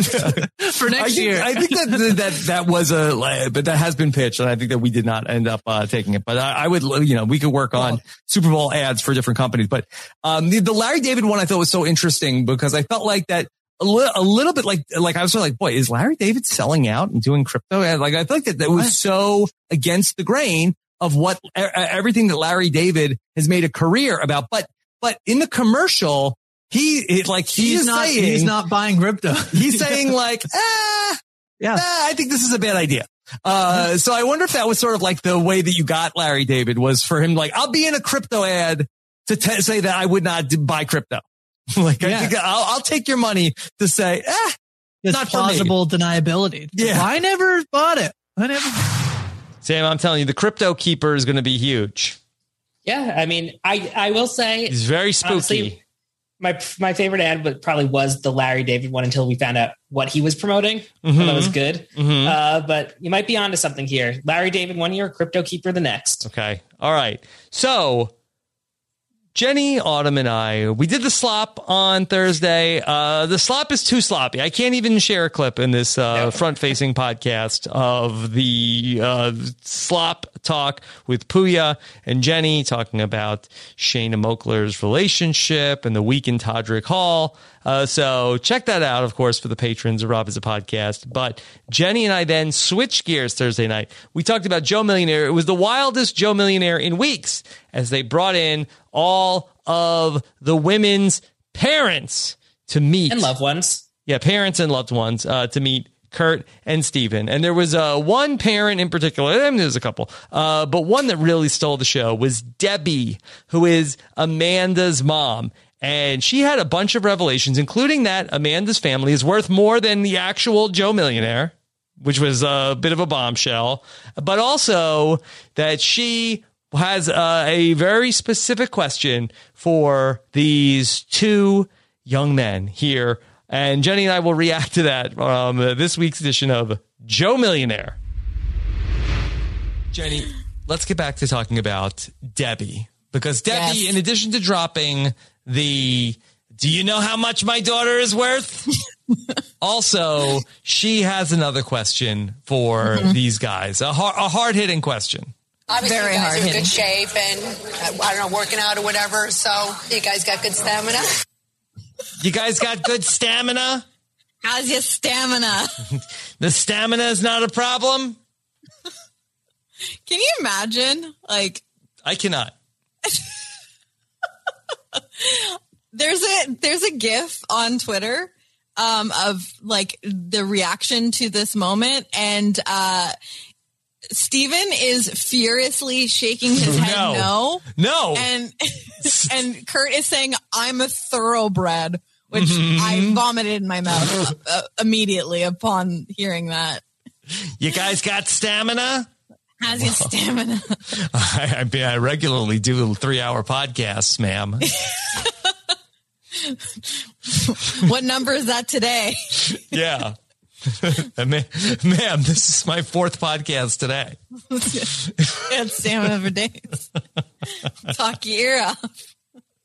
for next I think, year, I think that, that, that was a, like, but that has been pitched and I think that we did not end up, uh, taking it, but I, I would, you know, we could work on Super Bowl ads for different companies, but, um, the, the Larry David one I thought was so interesting because I felt like that a, li- a little bit like, like I was sort of like, boy, is Larry David selling out and doing crypto? And like, I feel like that, that was so against the grain of what e- everything that Larry David has made a career about. But, but in the commercial, he, it, like, he's, he's not saying, he's not buying crypto. he's saying like, ah, yeah, ah, I think this is a bad idea. Uh, so I wonder if that was sort of like the way that you got Larry David was for him, like, I'll be in a crypto ad to t- say that I would not buy crypto. like, Yeah. I think I'll, I'll take your money to say, ah, It's not for me. plausible deniability. Yeah. I never bought it. I never. Sam, I'm telling you, the Crypto Keeper is going to be huge. Yeah, I mean, I I will say He's very spooky. honestly, my my favorite ad would probably was the Larry David one until we found out what he was promoting. Mhm. So that was good. Mhm. Uh, but you might be onto something here. Larry David one year, Crypto Keeper the next. Okay. All right. So Jenny, Autumn, and I, we did the slop on Thursday. Uh, the slop is too sloppy. I can't even share a clip in this uh, front-facing podcast of the uh, slop talk with Puya and Jenny talking about Shayna Moakler's relationship and the week in Todrick Hall. Uh, so check that out, of course, for the patrons of Rob is a Podcast. But Jenny and I then switched gears Thursday night. We talked about Joe Millionaire. It was the wildest Joe Millionaire in weeks as they brought in all of the women's parents to meet. And loved ones. Yeah, parents and loved ones uh, to meet Kurt and Steven. And there was uh, one parent in particular, I mean, there's a couple, uh, but one that really stole the show was Debbie, who is Amanda's mom. And she had a bunch of revelations, including that Amanda's family is worth more than the actual Joe Millionaire, which was a bit of a bombshell, but also that she has uh, a very specific question for these two young men here. And Jenny and I will react to that um, this week's edition of Joe Millionaire. Jenny, let's get back to talking about Debbie. Because Debbie, Yes. in addition to dropping the, do you know how much my daughter is worth? Also, she has another question for Mhm. these guys, a, hard, a hard-hitting question. Obviously, Very you guys are in hard-hitting. good shape and, uh, I don't know, working out or whatever. So you guys got good stamina. You guys got good stamina? How's your stamina? The stamina is not a problem? Can you imagine? Like, I cannot. there's a there's a GIF on Twitter um, of like the reaction to this moment, and uh, Steven is furiously shaking his head No. no. No. And and Kurt is saying, I'm a thoroughbred, which Mhm. I vomited in my mouth uh, immediately upon hearing that. You guys got stamina? How's your stamina? I, I, mean, I regularly do three-hour podcasts, ma'am. What number is that today? Yeah. Ma- Ma'am, this is my fourth podcast today. Had stamina for days. Talk your ear off.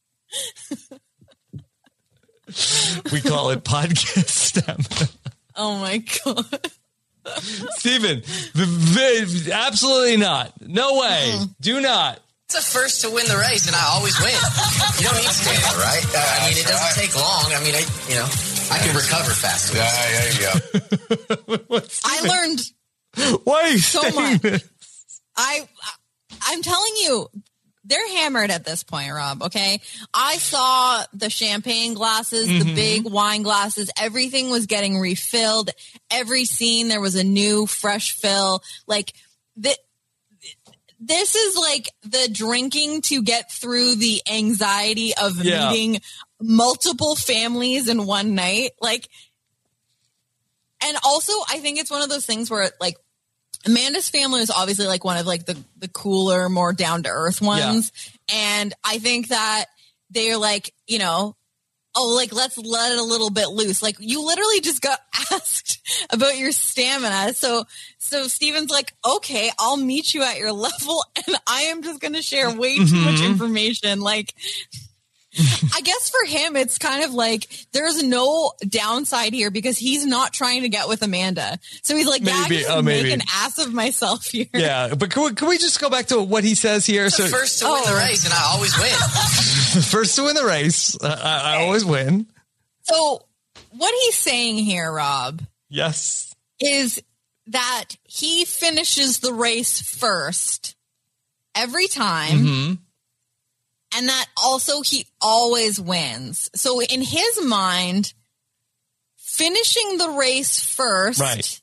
We call it podcast stamina. Oh my God. Stephen, v- v- absolutely not. No way. Mm. Do not. It's a first to win the race, and I always win. You don't need stamina, right? Uh, I mean, it doesn't take long. I mean, I, you know, I can recover fast. Yeah, there you go. I learned Why are you so saying much. this? I, I'm telling you, they're hammered at this point, Rob. Okay. I saw the champagne glasses, the Mhm. big wine glasses. Everything was getting refilled. Every scene, there was a new, fresh fill. Like the, this is like the drinking to get through the anxiety of Yeah. meeting multiple families in one night. Like, and also I think it's one of those things where like Amanda's family is obviously like one of like the, the cooler, more down to earth ones. And I think that they're like, you know, oh, like, let's let it a little bit loose. Like you literally just got asked about your stamina. So, so Steven's like, okay, I'll meet you at your level and I am just going to share way too much Mhm. information. Like, I guess for him, it's kind of like there's no downside here because he's not trying to get with Amanda. So he's like, yeah, I Maybe, can just oh, make maybe. an ass of myself here. Yeah, but can we, can we just go back to what he says here? It's the first to win the race, and I always win. First to win the race. Uh, I, I always win. So what he's saying here, Rob, Yes. is that he finishes the race first every time. Mm-hmm. And that also he always wins. So in his mind, finishing the race first Right.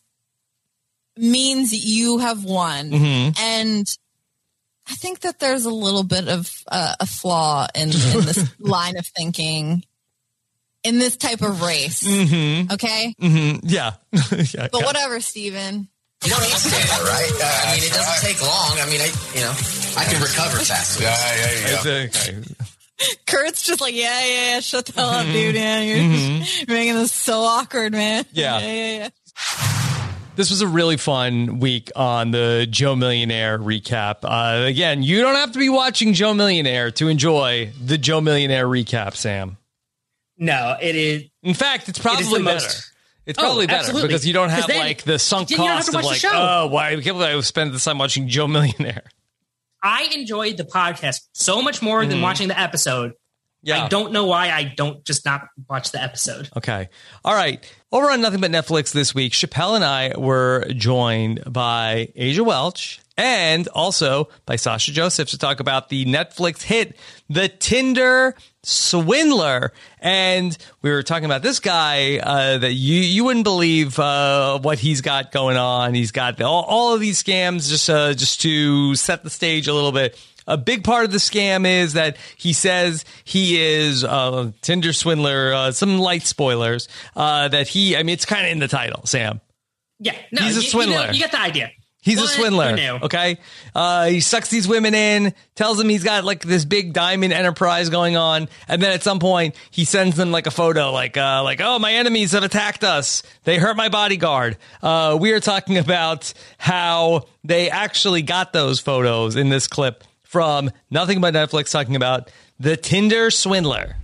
means you have won. Mhm. And I think that there's a little bit of uh, a flaw in, in this line of thinking in this type of race. Mm-hmm. Okay? Mm-hmm. Yeah. yeah. But yeah. whatever, Steven. You don't need stamina, right? Uh, I mean, it doesn't take long. I mean, I, you know, I can recover fast. Yeah, there you go. Okay. Kurt's just like, yeah, yeah, yeah, shut the hell up, dude. Yeah, you're, Mhm. you're making this so awkward, man. Yeah. yeah, yeah, yeah. This was a really fun week on the Joe Millionaire recap. Uh, again, you don't have to be watching Joe Millionaire to enjoy the Joe Millionaire recap, Sam. No, it is. In fact, it's It is probably the better. most- It's Oh, probably better absolutely. because you don't have 'Cause then- like the sunk then you don't have cost to of watch like, the show. oh, why I can't believe I spent this time watching Joe Millionaire. I enjoyed the podcast so much more than Mhm. watching the episode. Yeah. I don't know why I don't just not watch the episode. Okay. All right. Over on Nothing But Netflix this week, Chappelle and I were joined by Asia Welch and also by Sasha Joseph to talk about the Netflix hit, The Tinder Swindler. And we were talking about this guy uh, that you you wouldn't believe uh, what he's got going on. He's got all, all of these scams just uh, just to set the stage a little bit. A big part of the scam is that he says he is a Tinder swindler. Uh, some light spoilers uh, that he, I mean, it's kind of in the title, Sam. Yeah, no, He's a you- you swindler. know- You, get the idea. He's What? a swindler. Who knew? Okay. Uh, he sucks these women in, tells them he's got like this big diamond enterprise going on. And then at some point he sends them like a photo, like, uh, like, oh, my enemies have attacked us. They hurt my bodyguard. Uh, we are talking about how they actually got those photos in this clip from Nothing But Netflix, talking about the Tinder swindler.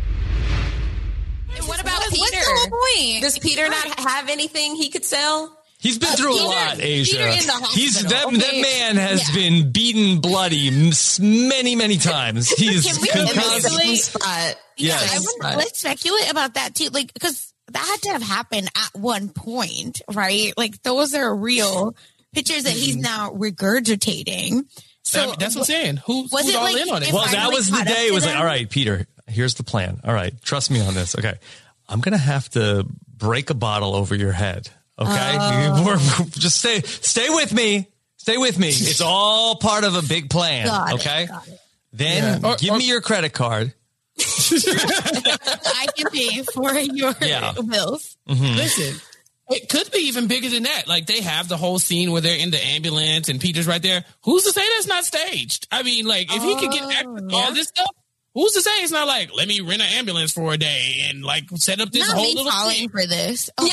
What about What- Peter? what's the whole point? Does Peter not have anything he could sell? He's been Uh, through Peter- a lot, Asia. Peter in the He's that, hospital. that Okay. man has Yeah. been beaten bloody m- many, many times. He's Can we constantly- speculate? Yes. Yeah, I would, let's speculate about that too. Like, because that had to have happened at one point, right? Like, those are real pictures that he's now regurgitating. So I mean, that's what I'm saying. Who, was who's it all like in on it? if Well, I that really was the caught up day. It to was like, them? all right, Peter, here's the plan. All right, trust me on this. Okay. I'm going to have to break a bottle over your head. Okay. Oh. We're- we're- just stay, stay with me. Stay with me. It's all part of a big plan. Got it, okay. got it. Then Yeah. Or- give or- me your credit card. I can pay for your Yeah. bills. Mhm. Listen, it could be even bigger than that. Like they have the whole scene where they're in the ambulance and Peter's right there. Who's to say that's not staged? I mean, like if he could get access to all this stuff, who's to say it's not like, let me rent an ambulance for a day and like set up this Not whole me little falling thing. for this. Oh,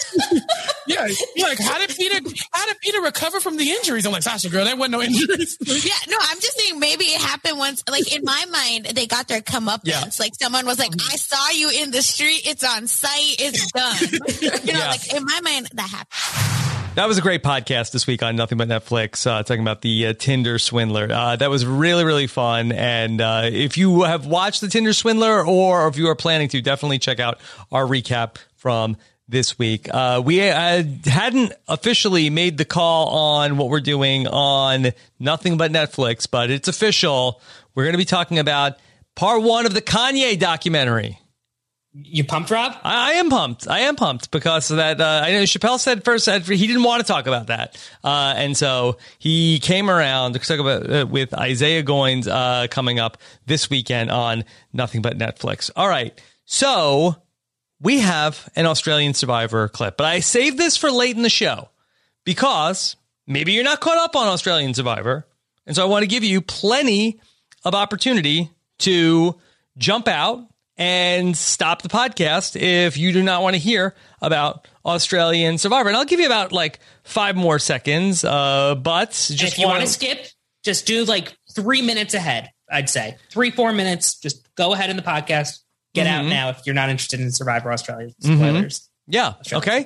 Yeah, you're like, how did Peter? How did Peter recover from the injuries? I'm like, Sasha, girl, that wasn't no injuries. yeah, no, I'm just saying maybe it happened once. Like in my mind, they got their comeuppance. Yeah. Like someone was like, "I saw you in the street. It's on site. It's done." you know, Yeah. like in my mind, that happened. That was a great podcast this week on Nothing But Netflix, uh, talking about the uh, Tinder Swindler. Uh, that was really, really fun. And uh, if you have watched the Tinder Swindler or if you are planning to, definitely check out our recap from this week. Uh, we uh, hadn't officially made the call on what we're doing on Nothing But Netflix, but it's official. We're going to be talking about part one of the Kanye documentary. You pumped, Rob? I, I am pumped. I am pumped because of that. Uh, I know Chappelle said first that he didn't want to talk about that, uh, and so he came around to talk about uh, with Isaiah Goins uh, coming up this weekend on Nothing But Netflix. All right, so we have an Australian Survivor clip, but I saved this for late in the show because maybe you're not caught up on Australian Survivor, and so I want to give you plenty of opportunity to jump out and stop the podcast if you do not want to hear about Australian Survivor. And I'll give you about like five more seconds. Uh, but just And if you want to skip, just do like three minutes ahead, I'd say. Three, four minutes. Just go ahead in the podcast. Get out Mhm. now if you're not interested in Survivor Australia. Mhm. Spoilers. Yeah. Okay.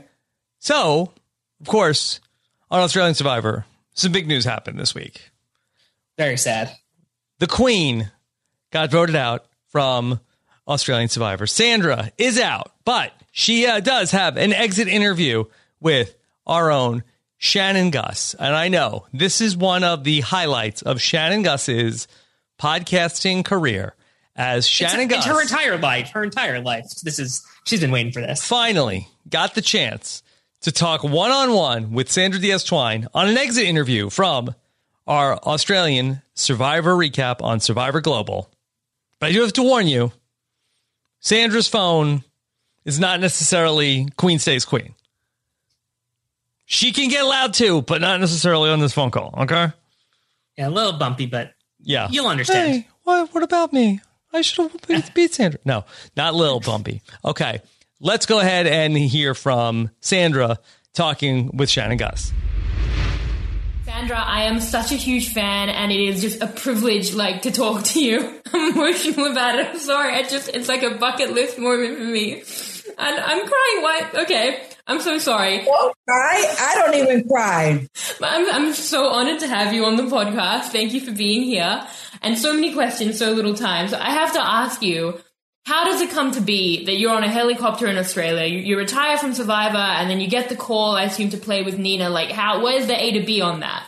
So, of course, on Australian Survivor, some big news happened this week. Very sad. The Queen got voted out from Australian Survivor. Sandra is out, but she uh, does have an exit interview with our own Shannon Gus. And I know this is one of the highlights of Shannon Gus's podcasting career as Shannon it's, Gus. it's her entire life. Her entire life. This is, she's been waiting for this. Finally got the chance to talk one-on-one with Sandra Diaz-Twine on an exit interview from our Australian Survivor recap on Survivor Global. But I do have to warn you, Sandra's phone is not necessarily Queen Stays Queen. She can get loud too, but not necessarily on this phone call, okay? Yeah, a little bumpy, but yeah, you'll understand. Hey, what, what about me? I should have beat, beat Sandra. No, not little bumpy. Okay, let's go ahead and hear from Sandra talking with Shannon Gus. Sandra, I am such a huge fan, and it is just a privilege, like, to talk to you. I'm emotional about it. I'm sorry. I just, it's like a bucket list moment for me. And I'm crying. Why? Okay. I'm so sorry. Don't cry. I don't even cry. But I'm, I'm so honored to have you on the podcast. Thank you for being here. And so many questions, so little time. So I have to ask you, how does it come to be that you're on a helicopter in Australia? You, you retire from Survivor and then you get the call, I assume, to play with Nina. Like, how, what is the A to B on that?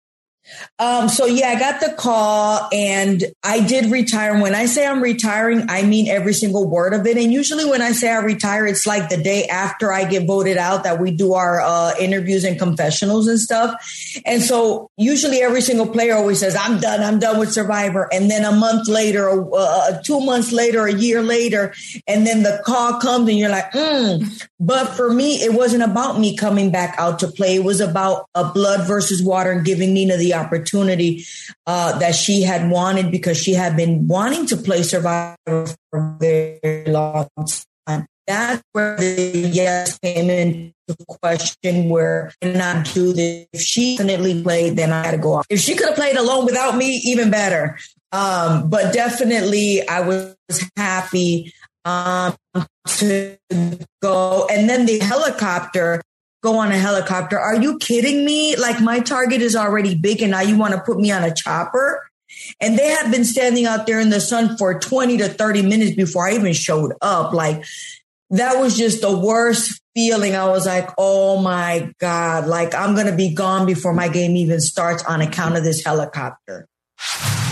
Um, so yeah, I got the call and I did retire. When I say I'm retiring, I mean every single word of it. And usually when I say I retire, it's like the day after I get voted out that we do our uh, interviews and confessionals and stuff. And so usually every single player always says, I'm done. I'm done with Survivor. And then a month later, uh, two months later, a year later, and then the call comes and you're like, mm. But for me, it wasn't about me coming back out to play. It was about a blood versus water and giving Nina the opportunity uh, that she had wanted because she had been wanting to play Survivor for a very long time. That's where the yes came into question, where I cannot do this. If she definitely played, then I had to go off. If she could have played alone without me, even better. Um, but definitely I was happy um, to go. And then the helicopter, go on a helicopter. Are you kidding me? Like, my target is already big and now you want to put me on a chopper? And they had been standing out there in the sun for twenty to thirty minutes before I even showed up. Like, that was just the worst feeling. I was like, oh my God, like I'm going to be gone before my game even starts on account of this helicopter.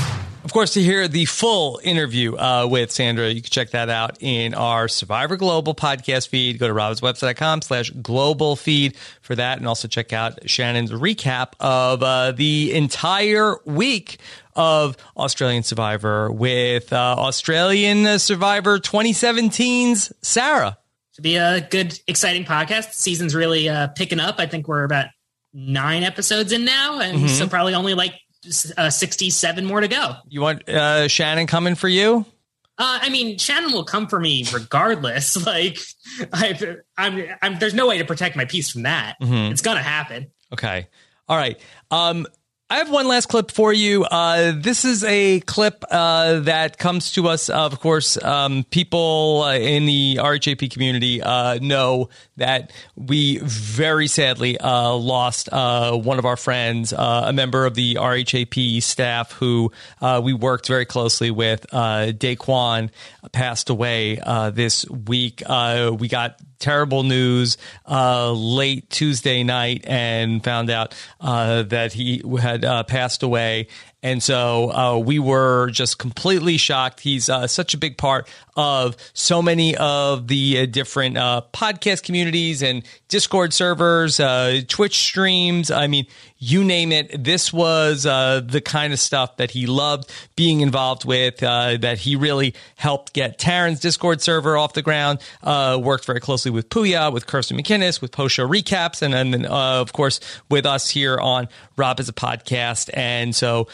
Of course, to hear the full interview uh, with Sandra, you can check that out in our Survivor Global podcast feed. Go to robhaswebsite.com slash global feed for that. And also check out Shannon's recap of uh, the entire week of Australian Survivor with uh, Australian Survivor twenty seventeen's Sarah. Should be a good, exciting podcast. The season's really uh, picking up. I think we're about nine episodes in now, and Mm-hmm. so probably only like uh, sixty-seven more to go. You want uh, Shannon coming for you? Uh, I mean, Shannon will come for me regardless. Like, I've, I'm, I'm, there's no way to protect my peace from that. Mhm. It's gonna happen. Okay. All right. Um, I have one last clip for you. Uh, this is a clip uh, that comes to us, of course, um, people uh, in the R H A P community uh, know that we very sadly uh, lost uh, one of our friends, uh, a member of the R H A P staff who uh, we worked very closely with. Uh, Daquan passed away uh, this week. Uh, we got terrible news uh, late Tuesday night and found out uh, that he had uh, passed away. And so uh, we were just completely shocked. He's uh, such a big part of so many of the uh, different uh, podcast communities and Discord servers, uh, Twitch streams. I mean, you name it. This was uh, the kind of stuff that he loved being involved with, uh, that he really helped get Taryn's Discord server off the ground, uh, worked very closely with Puya, with Kirsten McInnes, with post-show recaps, and, and then, uh, of course, with us here on Rob as a Podcast. And so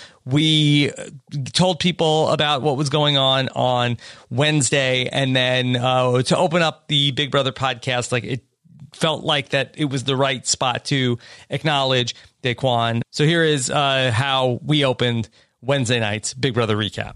we told people about what was going on on Wednesday, and then uh, to open up the Big Brother podcast, like it felt like that it was the right spot to acknowledge Daquan. So here is uh, how we opened Wednesday night's Big Brother recap.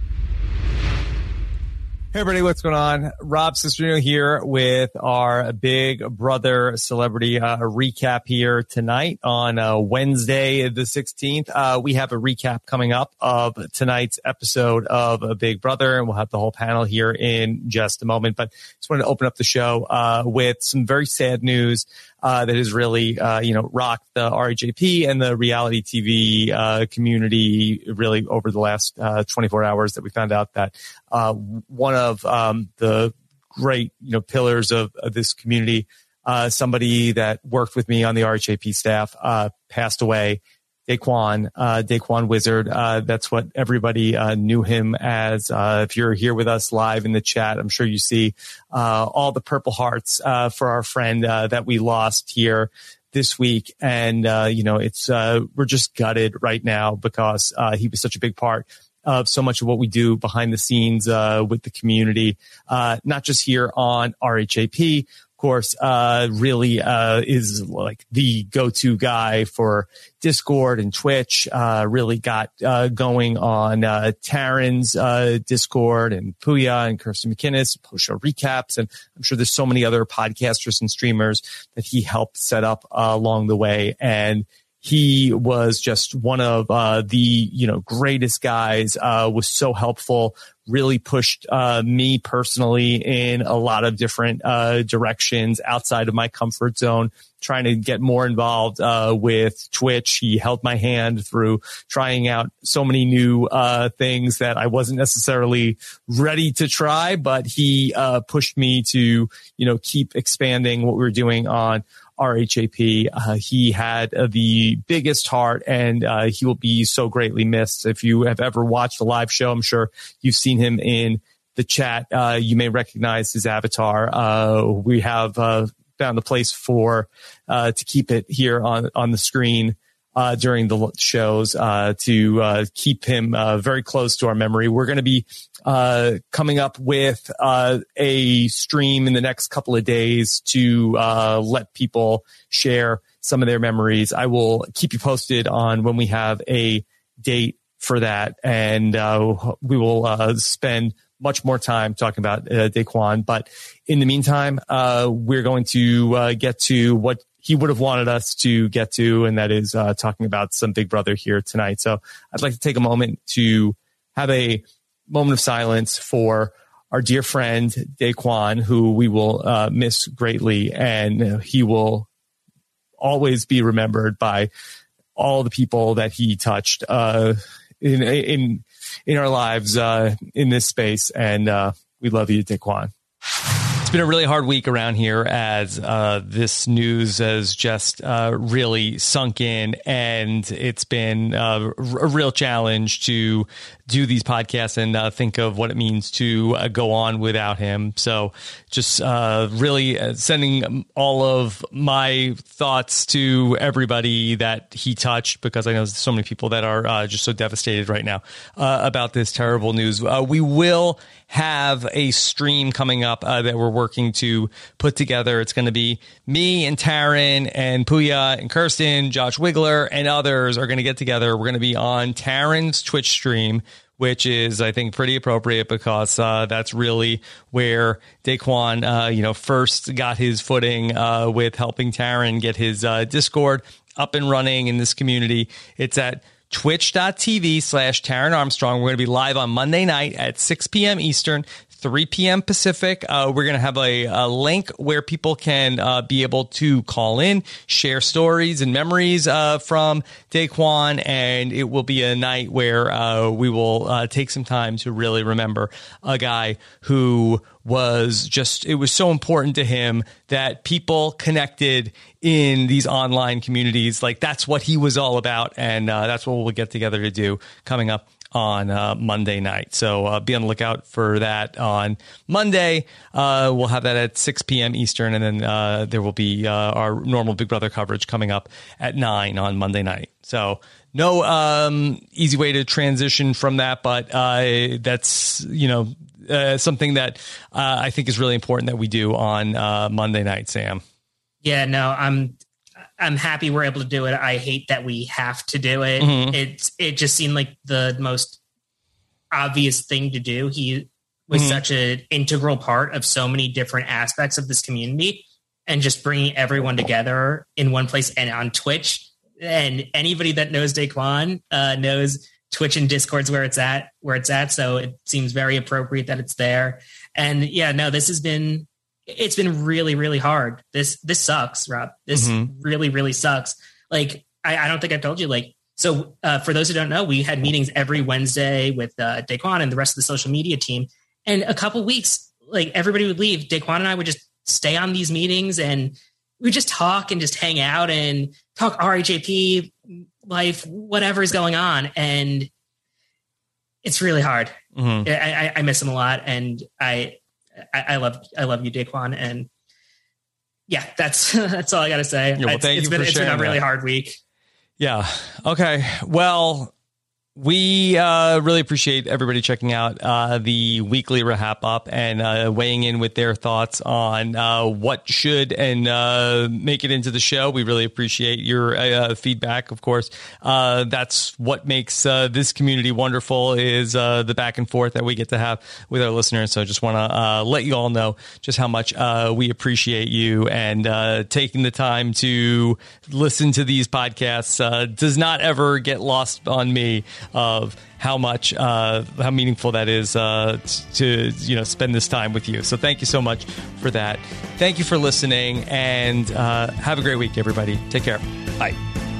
Hey everybody, what's going on? Rob Cesternino here with our Big Brother celebrity uh, recap here tonight on uh, Wednesday the sixteenth. Uh, we have a recap coming up of tonight's episode of uh, Big Brother, and we'll have the whole panel here in just a moment. But just wanted to open up the show uh, with some very sad news uh, that has really, uh, you know, rocked the R H A P and the reality T V uh, community really over the last uh, twenty-four hours, that we found out that uh, one of um, the great, you know, pillars of, of this community, uh, somebody that worked with me on the R H A P staff, uh, passed away. Daquan, uh, Daquan Wizard. Uh, that's what everybody, uh, knew him as. Uh, if you're here with us live in the chat, I'm sure you see, uh, all the purple hearts, uh, for our friend, uh, that we lost here this week. And, uh, you know, it's, uh, we're just gutted right now because, uh, he was such a big part of so much of what we do behind the scenes, uh, with the community, uh, not just here on R H A P. Course, uh, really, uh, is like the go-to guy for Discord and Twitch, uh, really got, uh, going on, uh, Taryn's, uh, Discord, and Puya and Kirsten McInnes, post-show recaps. And I'm sure there's so many other podcasters and streamers that he helped set up uh, along the way. And he was just one of uh, the, you know, greatest guys, uh, was so helpful, really pushed uh, me personally in a lot of different uh, directions outside of my comfort zone, trying to get more involved uh, with Twitch. He held my hand through trying out so many new uh, things that I wasn't necessarily ready to try, but he uh, pushed me to, you know, keep expanding what we were doing on R H A P. Uh, he had uh, the biggest heart, and uh, he will be so greatly missed. If you have ever watched the live show, I'm sure you've seen him in the chat. Uh, you may recognize his avatar. Uh, we have uh, found a place for uh, to keep it here on on the screen uh, during the shows uh, to uh, keep him uh, very close to our memory. We're going to be uh, coming up with uh, a stream in the next couple of days to uh, let people share some of their memories. I will keep you posted on when we have a date for that, and uh, we will uh, spend much more time talking about uh, Daquan. But in the meantime, uh, we're going to uh, get to what he would have wanted us to get to, and that is uh, talking about some Big Brother here tonight. So I'd like to take a moment to have a moment of silence for our dear friend Daquan, who we will uh, miss greatly, and he will always be remembered by all the people that he touched uh, in, in in our lives uh, in this space. And uh, we love you, Daquan. It's been a really hard week around here as uh, this news has just uh, really sunk in, and it's been uh, a real challenge to do these podcasts and uh, think of what it means to uh, go on without him. So just uh, really sending all of my thoughts to everybody that he touched, because I know there's so many people that are uh, just so devastated right now uh, about this terrible news. Uh, we will have a stream coming up uh, that we're working to put together. It's going to be me and Taryn and Puya and Kirsten, Josh Wigler, and others are going to get together. We're going to be on Taryn's Twitch stream, which is, I think, pretty appropriate because uh, that's really where Daquan, uh, you know, first got his footing uh, with helping Taryn get his uh, Discord up and running in this community. It's at twitch.tv slash Taryn Armstrong. We're going to be live on Monday night at six p.m. Eastern, three p.m. Pacific. Uh, we're going to have a, a link where people can uh, be able to call in, share stories and memories uh, from Daquan, and it will be a night where uh, we will uh, take some time to really remember a guy who was just, it was so important to him that people connected in these online communities. Like, that's what he was all about, and uh, that's what we'll get together to do coming up on uh, Monday night. So uh, be on the lookout for that on Monday. Uh, we'll have that at six p.m. Eastern, and then uh, there will be uh, our normal Big Brother coverage coming up at nine on Monday night. So no um, easy way to transition from that, but uh, that's, you know, uh, something that uh, I think is really important that we do on uh, Monday night, Sam. Yeah, no, I'm I'm happy we're able to do it. I hate that we have to do it. Mm-hmm. It it just seemed like the most obvious thing to do. He was mm-hmm. such an integral part of so many different aspects of this community, and just bringing everyone together in one place and on Twitch. And anybody that knows Daquan uh, knows Twitch and Discord's where it's at, where it's at. So it seems very appropriate that it's there. And yeah, no, this has been, it's been really, really hard. This, this sucks, Rob. This mm-hmm. really, really sucks. Like, I, I don't think I've told you, like, so uh, for those who don't know, we had meetings every Wednesday with uh, Daquan and the rest of the social media team. And a couple weeks, like, everybody would leave. Daquan and I would just stay on these meetings, and we would just talk and just hang out and talk R H A P, life, whatever is going on. And it's really hard. Mm-hmm. I, I, I miss him a lot. And I, I, I love, I love you, Daquan. And yeah, that's, that's all I got to say. Yeah, well, thank it's you been, for it's been a really that. hard week. Yeah. Okay. Well, we uh, really appreciate everybody checking out uh, the weekly Rahap Up and uh, weighing in with their thoughts on uh, what should and uh, make it into the show. We really appreciate your uh, feedback, of course. Uh, that's what makes uh, this community wonderful, is uh, the back and forth that we get to have with our listeners. So I just want to uh, let you all know just how much uh, we appreciate you, and uh, taking the time to listen to these podcasts uh, does not ever get lost on me, of how much, uh, how meaningful that is uh, to, you know, spend this time with you. So thank you so much for that. Thank you for listening, and uh, have a great week, everybody. Take care. Bye.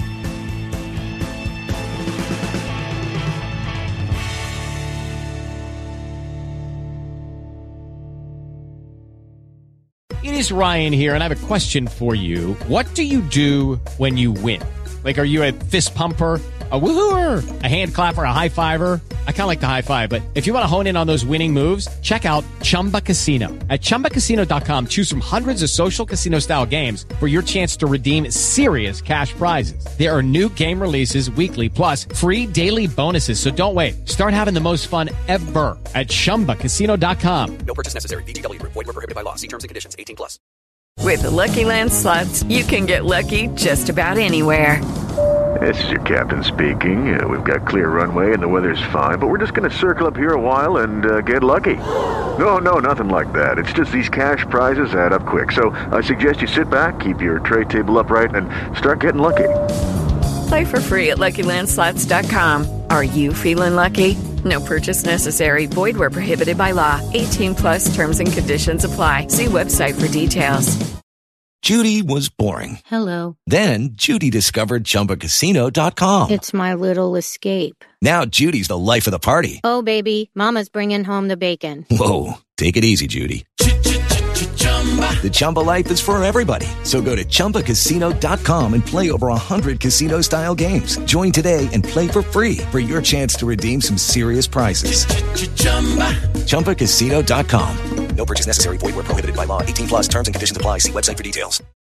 It is Ryan here, and I have a question for you. What do you do when you win? Like, are you a fist pumper, a woohooer, a hand clapper, a high fiver? I kind of like the high five, but if you want to hone in on those winning moves, check out Chumba Casino. At chumba casino dot com, choose from hundreds of social casino style games for your chance to redeem serious cash prizes. There are new game releases weekly, plus free daily bonuses. So don't wait. Start having the most fun ever at chumba casino dot com. No purchase necessary. V G W. Void where prohibited by law. See terms and conditions. eighteen plus. With the Lucky Land Slots, you can get lucky just about anywhere. This is your captain speaking. Uh, we've got clear runway and the weather's fine, but we're just going to circle up here a while and uh, get lucky. No, no, nothing like that. It's just these cash prizes add up quick. So I suggest you sit back, keep your tray table upright, and start getting lucky. Play for free at lucky land slots dot com. Are you feeling lucky? No purchase necessary. Void where prohibited by law. eighteen plus terms and conditions apply. See website for details. Judy was boring. Hello. Then Judy discovered Chumba Casino dot com. It's my little escape. Now Judy's the life of the party. Oh, baby, mama's bringing home the bacon. Whoa, take it easy, Judy. The Chumba life is for everybody. So go to Chumba Casino dot com and play over one hundred casino-style games. Join today and play for free for your chance to redeem some serious prizes. Chumba Casino dot com. No purchase necessary. Void where prohibited by law. eighteen plus terms and conditions apply. See website for details.